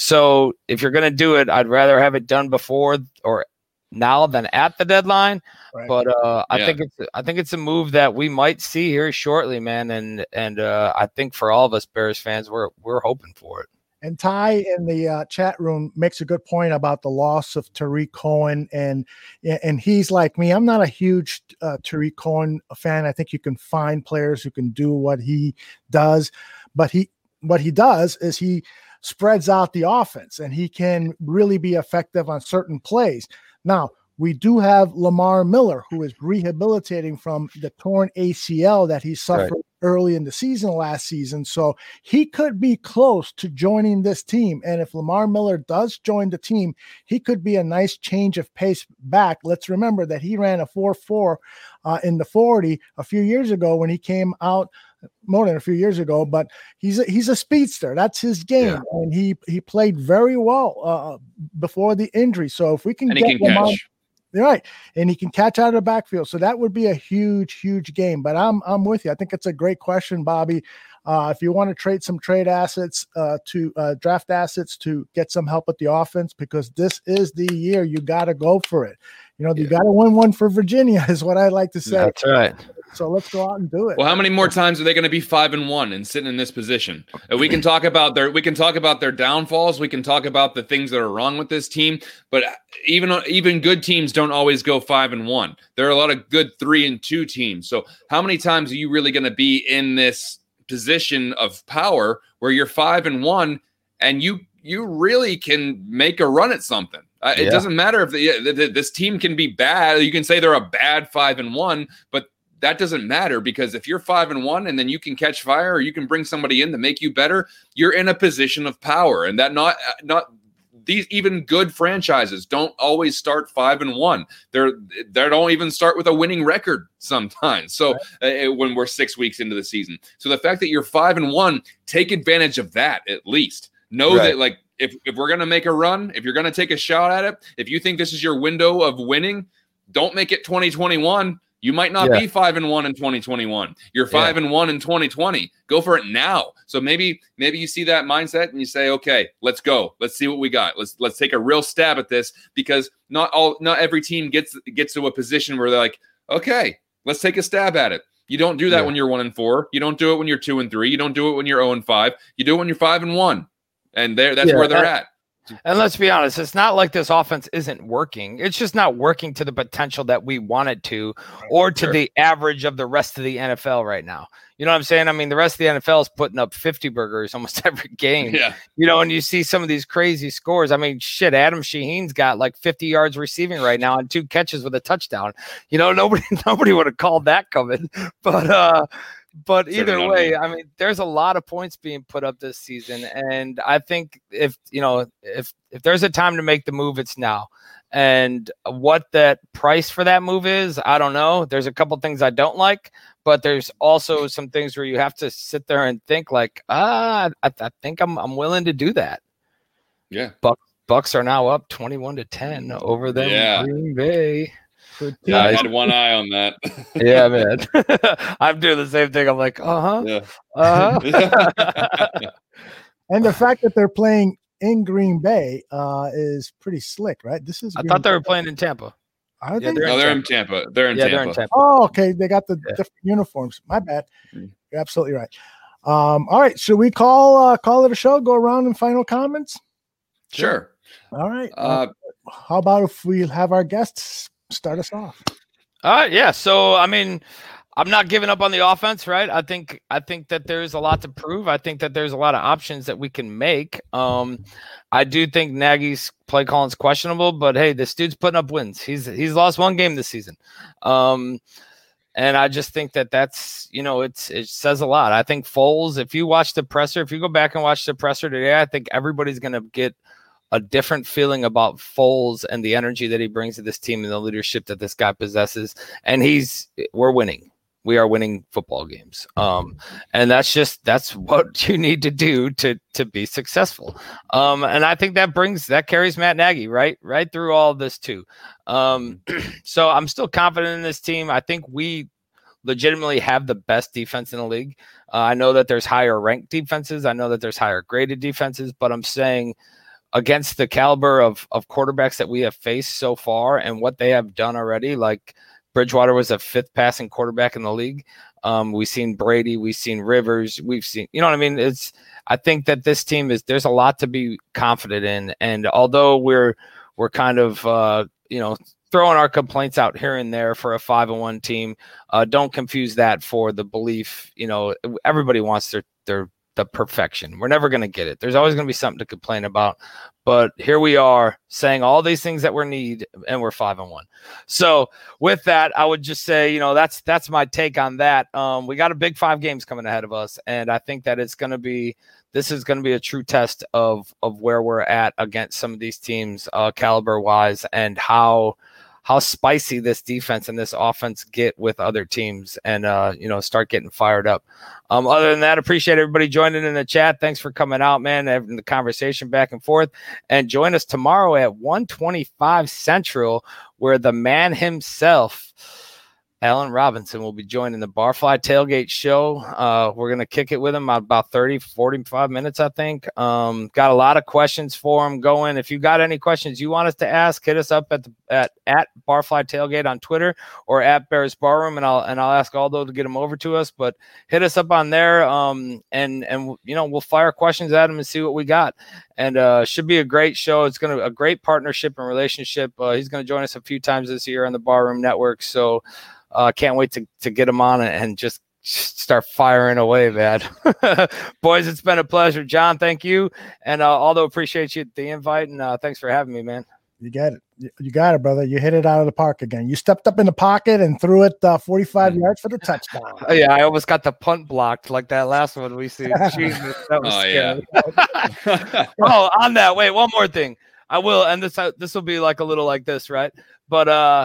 So if you're going to do it, I'd rather have it done before or now than at the deadline. Right. But uh, I yeah. think it's I think it's a move that we might see here shortly, man. And and uh, I think for all of us Bears fans, we're we're hoping for it. And Ty in the uh, chat room makes a good point about the loss of Tariq Cohen, and and he's like me. I'm not a huge uh, Tariq Cohen fan. I think you can find players who can do what he does, but he what he does is he spreads out the offense, and he can really be effective on certain plays. Now, we do have Lamar Miller, who is rehabilitating from the torn A C L that he suffered right. early in the season last season. So he could be close to joining this team. And if Lamar Miller does join the team, he could be a nice change of pace back. Let's remember that he ran a four four uh, in the forty a few years ago when he came out. More than a few years ago, but he's a, he's a speedster. That's his game, yeah. and he he played very well uh, before the injury. So if we can and get he can Lamar, catch. right, and he can catch out of the backfield, so that would be a huge, huge game. But I'm I'm with you. I think it's a great question, Bobby. Uh, if you want to trade some trade assets uh, to uh, draft assets to get some help with the offense, because this is the year you got to go for it. You know, you got to win one for Virginia is what I like to say. That's right. So let's go out and do it. Well, how many more times are they going to be five and one and sitting in this position? Uh, We can talk about their we can talk about their downfalls. We can talk about the things that are wrong with this team. But even even good teams don't always go five and one. There are a lot of good three and two teams. So how many times are you really going to be in this position of power where you're five and one and you you really can make a run at something? Uh, it Yeah. doesn't matter if the, the, the, this team can be bad. You can say they're a bad five and one, but that doesn't matter, because if you're five and one and then you can catch fire or you can bring somebody in to make you better, you're in a position of power. And that not not these even good franchises don't always start five and one. They're they don't even start with a winning record sometimes. So uh, when we're six weeks into the season, so the fact that you're five and one, take advantage of that at least. Know Right. that like if if we're gonna make a run, if you're gonna take a shot at it, if you think this is your window of winning, don't make it twenty twenty-one. You might not Yeah. be five and one in twenty twenty-one. You're five and one in twenty twenty. Go for it now. So maybe maybe you see that mindset and you say, okay, let's go. Let's see what we got. Let's let's take a real stab at this, because not all not every team gets gets to a position where they're like, okay, let's take a stab at it. You don't do that Yeah. when you're one and four. You don't do it when you're two and three. You don't do it when you're zero and five. You do it when you're five and one, and there that's Yeah, where they're that- at. And let's be honest, it's not like this offense isn't working. It's just not working to the potential that we want it to, or to Sure. the average of the rest of the N F L right now. You know what I'm saying? I mean, the rest of the N F L is putting up fifty burgers almost every game. Yeah. You know, and you see some of these crazy scores. I mean, shit, Adam Shaheen's got like fifty yards receiving right now and two catches with a touchdown. You know, nobody nobody would have called that coming. But uh But Certainly either not way, me. I mean, there's a lot of points being put up this season, and I think if you know, if if there's a time to make the move, it's now. And what that price for that move is, I don't know. There's a couple things I don't like, but there's also some things where you have to sit there and think like, ah, I, I think I'm I'm willing to do that. Yeah. Bucks Bucks are now up twenty-one to ten over them Yeah. Green Bay. Yeah, I Nice. had one eye on that. Yeah, man. I'm doing the same thing. I'm like, uh-huh. Yeah. Uh-huh. And the fact that they're playing in Green Bay uh, is pretty slick, right? This is. I Green thought they Bay. were playing in Tampa. Are Yeah, they? they're No, in they're in Tampa. Tampa. They're in Yeah, Tampa. they're in Tampa. Oh, okay. They got the Yeah. different uniforms. My bad. You're absolutely right. Um, all right. Should we call uh, call it a show? Go around and final comments. Sure. All right. Uh, How about if we have our guests start us off? All right, yeah. So I mean, I'm not giving up on the offense, right? I think I think that there's a lot to prove. I think that there's a lot of options that we can make. Um, I do think Nagy's play calling's questionable, but hey, this dude's putting up wins. He's he's lost one game this season. Um, and I just think that that's, you know, it's it says a lot. I think Foles, if you watch the presser, if you go back and watch the presser today, I think everybody's going to get a different feeling about Foles and the energy that he brings to this team and the leadership that this guy possesses. And he's, we're winning. We are winning football games. Um, and that's just, that's what you need to do to, to be successful. Um, and I think that brings, that carries Matt Nagy right, right through all of this too. Um, so I'm still confident in this team. I think we legitimately have the best defense in the league. Uh, I know that there's higher ranked defenses. I know that there's higher graded defenses, but I'm saying, against the caliber of, of quarterbacks that we have faced so far and what they have done already, like Bridgewater was a fifth passing quarterback in the league. Um, we've seen Brady, we've seen Rivers, we've seen, you know what I mean? It's, I think that this team is, there's a lot to be confident in. And although we're, we're kind of, uh, you know, throwing our complaints out here and there for a five and one team, uh, don't confuse that for the belief, you know, everybody wants their, their, the perfection. We're never going to get it. There's always going to be something to complain about, but here we are saying all these things that we need, and we're five and one. So with that, I would just say, you know, that's, that's my take on that. Um, we got a big five games coming ahead of us. And I think that it's going to be, this is going to be a true test of, of where we're at against some of these teams, uh, caliber wise, and how, how spicy this defense and this offense get with other teams, and, uh, you know, start getting fired up. Um, other than that, appreciate everybody joining in the chat. Thanks for coming out, man, having the conversation back and forth. And join us tomorrow at one twenty-five Central, where the man himself, Allen Robinson will be joining the Barfly Tailgate Show. Uh, we're going to kick it with him about thirty, forty-five minutes, I think. Um, got a lot of questions for him going. If you got any questions you want us to ask, hit us up at the, at, at Barfly Tailgate on Twitter or at Bears Barroom, and I'll and I'll ask Aldo to get them over to us. But hit us up on there, um, and and you know we'll fire questions at him and see what we got. And uh, should be a great show. It's going to a great partnership and relationship. Uh, he's going to join us a few times this year on the Barroom Network. So. Uh, can't wait to, to get him on and just start firing away, man. Boys, it's been a pleasure. John, thank you. And uh, Aldo, appreciate you the invite, and uh, thanks for having me, man. You got it. You got it, brother. You hit it out of the park again. You stepped up in the pocket and threw it uh, forty-five yards for the touchdown. Oh, yeah, I almost got the punt blocked like that last one we see. Jesus, that was oh, scary. Yeah. Oh, on that, wait, one more thing. I will, and this this will be like a little like this, right? But uh,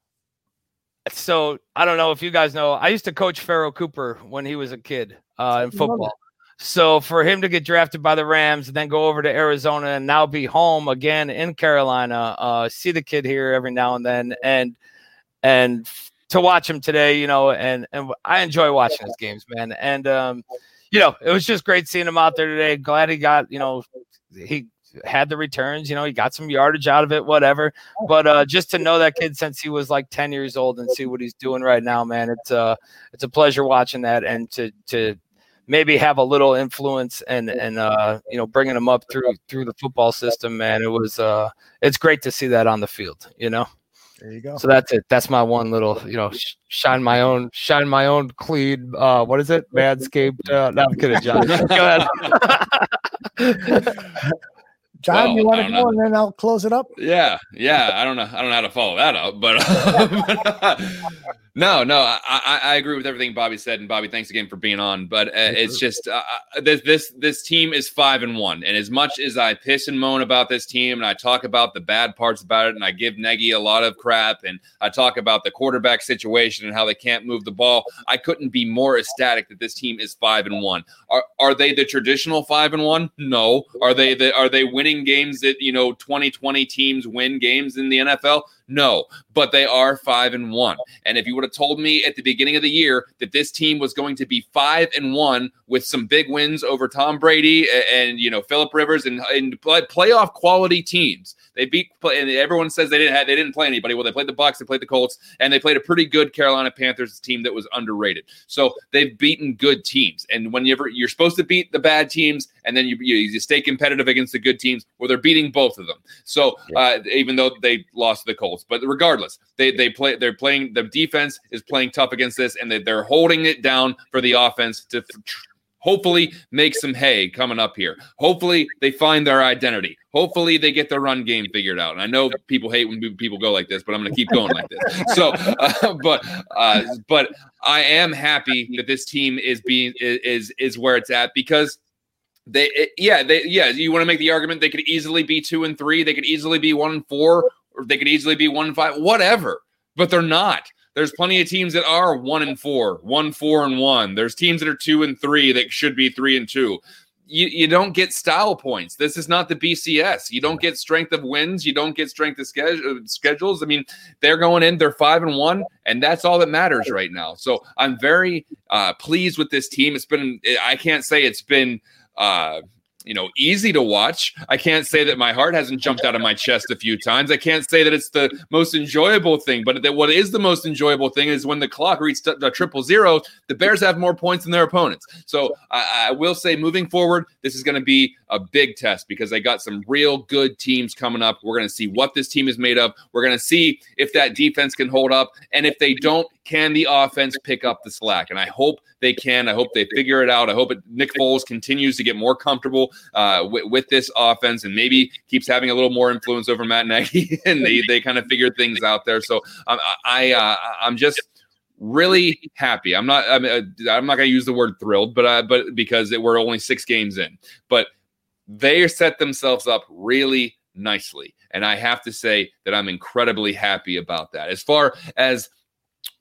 so I don't know if you guys know, I used to coach Pharaoh Cooper when he was a kid uh, in football. So for him to get drafted by the Rams and then go over to Arizona and now be home again in Carolina, uh, see the kid here every now and then, and and to watch him today, you know, and and I enjoy watching his games, man. And um, you know, it was just great seeing him out there today. Glad he got, you know, he had the returns, you know, he got some yardage out of it, whatever. But uh, just to know that kid since he was like ten years old and see what he's doing right now, man, it's uh, it's a pleasure watching that, and to to maybe have a little influence and and uh, you know, bringing him up through through the football system, man. It was uh, it's great to see that on the field, you know. There you go. So that's it. That's my one little, you know, sh- shine my own, shine my own clean. Uh, what is it? Manscaped. Uh, no, I'm kidding, John. Go ahead. John, Well, you want I to don't go know. and then I'll close it up? Yeah, yeah. I don't know. I don't know how to follow that up, but uh, no, no. I, I, I agree with everything Bobby said, and Bobby, thanks again for being on. But uh, it's just uh, this this this team is five and one, and as much as I piss and moan about this team, and I talk about the bad parts about it, and I give Nagy a lot of crap, and I talk about the quarterback situation and how they can't move the ball, I couldn't be more ecstatic that this team is five and one. Are are they the traditional five and one? No. Are they the are they winning games that, you know, twenty twenty teams win games in the N F L? No, but they are five and one. And if you would have told me at the beginning of the year that this team was going to be five and one with some big wins over Tom Brady and, and you know, Phillip Rivers and, and play, playoff quality teams, they beat, and everyone says they didn't have, they didn't play anybody. Well, they played the Bucs, they played the Colts, and they played a pretty good Carolina Panthers team that was underrated. So they've beaten good teams. And whenever you're supposed to beat the bad teams, and then you, you, you stay competitive against the good teams, well, they're beating both of them. So uh, even though they lost to the Colts, but regardless, they they play. They're playing. The defense is playing tough against this, and they, they're holding it down for the offense to f- hopefully make some hay coming up here. Hopefully they find their identity. Hopefully they get the run game figured out. And I know people hate when people go like this, but I'm going to keep going like this. So, uh, but uh, but I am happy that this team is being is is where it's at, because they it, yeah they yeah you want to make the argument they could easily be two and three, they could easily be one and four, or they could easily be one and five, whatever. But they're not. There's plenty of teams that are one and four, one, four, and one. There's teams that are two and three that should be three and two. You, you don't get style points. This is not the B C S. You don't get strength of wins. You don't get strength of schedule, schedules. I mean, they're going in, they're five and one, and that's all that matters right now. So I'm very uh, pleased with this team. It's been, I can't say it's been, uh, you know, easy to watch. I can't say that my heart hasn't jumped out of my chest a few times. I can't say that it's the most enjoyable thing, but that what is the most enjoyable thing is when the clock reached the triple zero, the Bears have more points than their opponents. So I, I will say, moving forward, this is going to be a big test, because they got some real good teams coming up. We're going to see what this team is made of. We're going to see if that defense can hold up, and if they don't, can the offense pick up the slack? And I hope they can. I hope they figure it out. I hope it, Nick Foles continues to get more comfortable uh, with, with this offense, and maybe keeps having a little more influence over Matt Nagy, and they, they kind of figure things out there. So um, I, uh, I'm just really happy. I'm not, I'm, I'm not going to use the word thrilled, but, uh, but because it, we're only six games in, but they set themselves up really nicely. And I have to say that I'm incredibly happy about that. As far as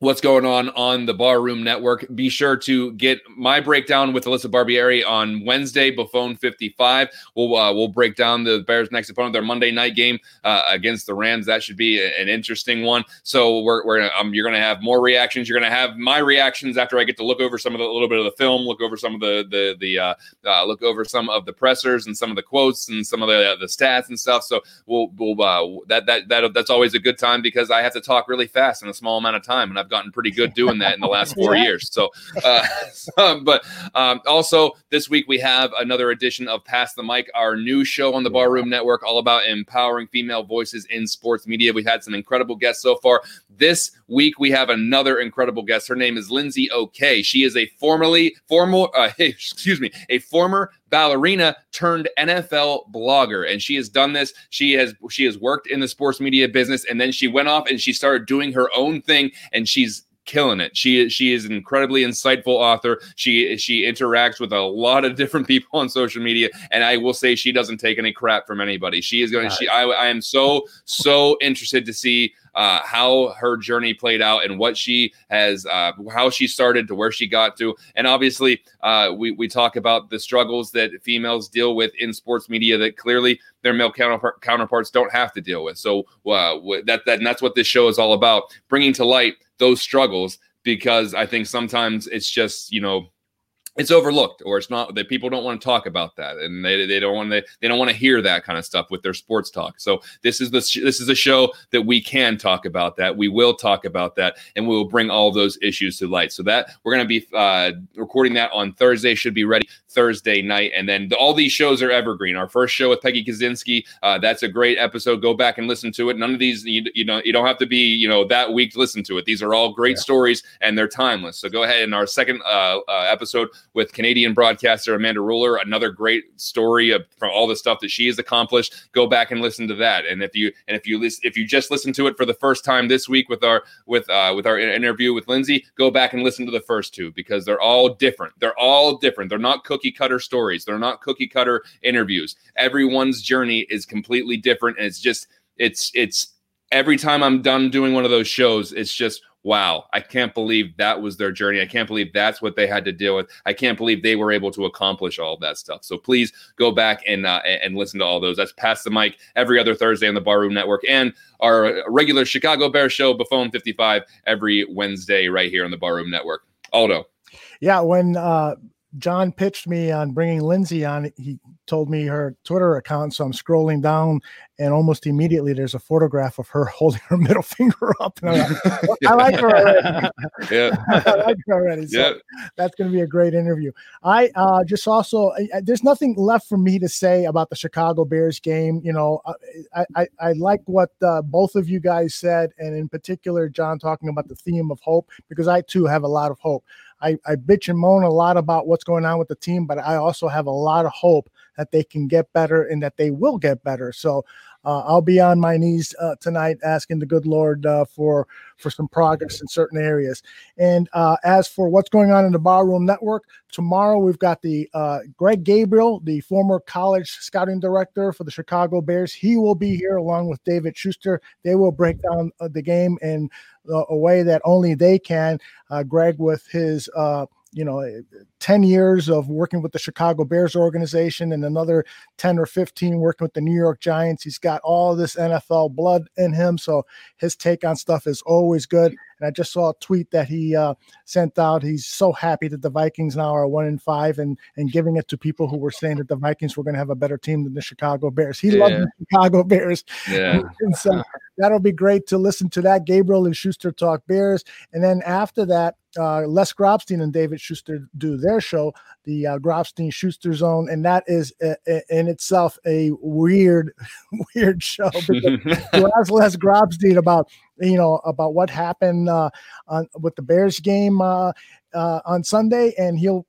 what's going on on the Barroom Network. Be sure to get my breakdown with Alyssa Barbieri on Wednesday, Buffon fifty-five. We'll uh, we'll break down the Bears' next opponent, their Monday night game uh, against the Rams. That should be a, an interesting one. So we're we're gonna, um, you're gonna have more reactions. You're gonna have my reactions after I get to look over some of the a little bit of the film, look over some of the the the uh, uh, look over some of the pressers and some of the quotes and some of the uh, the stats and stuff. So we'll we'll uh, that that that that's always a good time because I have to talk really fast in a small amount of time, and I've gotten pretty good doing that in the last four years. So, uh, so but um, also this week we have another edition of Pass the Mic, our new show on the Barroom Network, all about empowering female voices in sports media. We've had some incredible guests so far. This week we have another incredible guest. Her name is Lindsay O'Kay. She is a formerly former, uh, excuse me, a former ballerina turned N F L blogger, and she has done this. She has she has worked in the sports media business, and then she went off and she started doing her own thing, and she's killing it. She she is an incredibly insightful author. She she interacts with a lot of different people on social media, and I will say she doesn't take any crap from anybody. She is going. She I I am so so interested to see uh, how her journey played out and what she has, uh, how she started to where she got to, and obviously uh, we we talk about the struggles that females deal with in sports media that clearly their male counterpart, counterparts don't have to deal with. So uh, that that and that's what this show is all about, bringing to light those struggles, because I think sometimes it's just, you know, it's overlooked, or it's not that people don't want to talk about that, and they they don't want to they don't want to hear that kind of stuff with their sports talk. So this is the this is a show that we can talk about that. We will talk about that, and we will bring all those issues to light. So that we're going to be uh, recording that on Thursday. Should be ready Thursday night, and then the, all these shows are evergreen. Our first show with Peggy Kaczynski, uh, that's a great episode. Go back and listen to it. None of these you, you know you don't have to be you know that week to listen to it. These are all great yeah. stories, and they're timeless. So go ahead. In our second uh, uh, episode with Canadian broadcaster Amanda Ruller, another great story of, from all the stuff that she has accomplished. Go back and listen to that. And if you and if you listen, if you just listen to it for the first time this week with our with uh, with our interview with Lindsay, go back and listen to the first two, because they're all different. They're all different. They're not cookie cutter stories. They're not cookie cutter interviews. Everyone's journey is completely different, and it's just it's it's every time I'm done doing one of those shows, it's just, wow, I can't believe that was their journey. I can't believe that's what they had to deal with. I can't believe they were able to accomplish all of that stuff. So please go back and uh, and listen to all those. That's Pass the Mic every other Thursday on the Barroom Network, and our regular Chicago Bears show, Buffon fifty-five, every Wednesday right here on the Barroom Network. Aldo. Yeah, when uh, John pitched me on bringing Lindsay on, he told me her Twitter account. So I'm scrolling down, and almost immediately there's a photograph of her holding her middle finger up. And I'm like, I like her already. Yeah. I like her already. So yeah. that's going to be a great interview. I uh, just also, I, there's nothing left for me to say about the Chicago Bears game. You know, I, I, I like what uh, both of you guys said, and in particular, John talking about the theme of hope, because I too have a lot of hope. I, I bitch and moan a lot about what's going on with the team, but I also have a lot of hope that they can get better and that they will get better. So uh, I'll be on my knees uh, tonight asking the good Lord uh, for for some progress in certain areas. And uh, as for what's going on in the Barroom Network, tomorrow we've got the uh, Greg Gabriel, the former college scouting director for the Chicago Bears. He will be here along with David Schuster. They will break down uh, the game in uh, a way that only they can. Uh, Greg, with his uh, you know, ten years of working with the Chicago Bears organization and another ten or fifteen working with the New York Giants. He's got all this N F L blood in him. So his take on stuff is always good. And I just saw a tweet that he uh, sent out. He's so happy that the Vikings now are one and five, and, and giving it to people who were saying that the Vikings were going to have a better team than the Chicago Bears. He yeah. loves the Chicago Bears. Yeah. And so that'll be great to listen to that. Gabriel and Schuster talk Bears. And then after that, uh, Les Grobstein and David Schuster do their show, the uh, Grobstein-Schuster Zone. And that is uh, in itself a weird, weird show. Because you ask Les Grobstein about, you know, about what happened uh, on, with the Bears game uh, uh, on Sunday, and he'll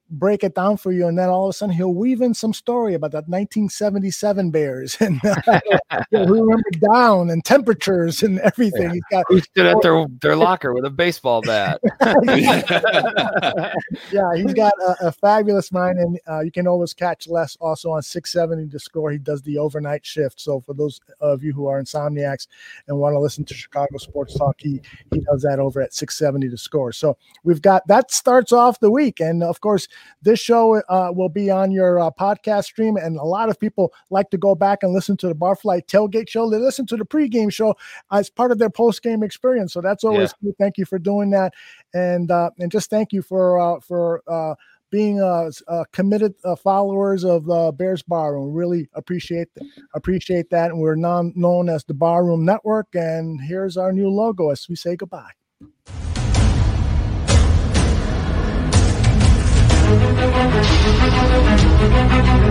break it down for you, and then all of a sudden he'll weave in some story about that nineteen seventy-seven Bears and uh, who remember down and temperatures and everything. Yeah. He's got Who stood at their, their locker with a baseball bat. Yeah, he's got a, a fabulous mind, and uh, you can always catch Les also on six seventy to score. He does the overnight shift. So for those of you who are insomniacs and want to listen to Chicago Sports Talk, he he does that over at six seventy to score. So we've got that starts off the week, and of course this show uh, will be on your uh, podcast stream. And a lot of people like to go back and listen to the Barfly Tailgate show. They listen to the pregame show as part of their post-game experience. So that's always Yeah. good. Thank you for doing that, and uh, and just thank you for uh, for uh, being uh, uh, committed uh, followers of uh, Bears Barroom. Really appreciate th- appreciate that, and we're non- known as the Barroom Network. And here's our new logo as we say goodbye. Thank you.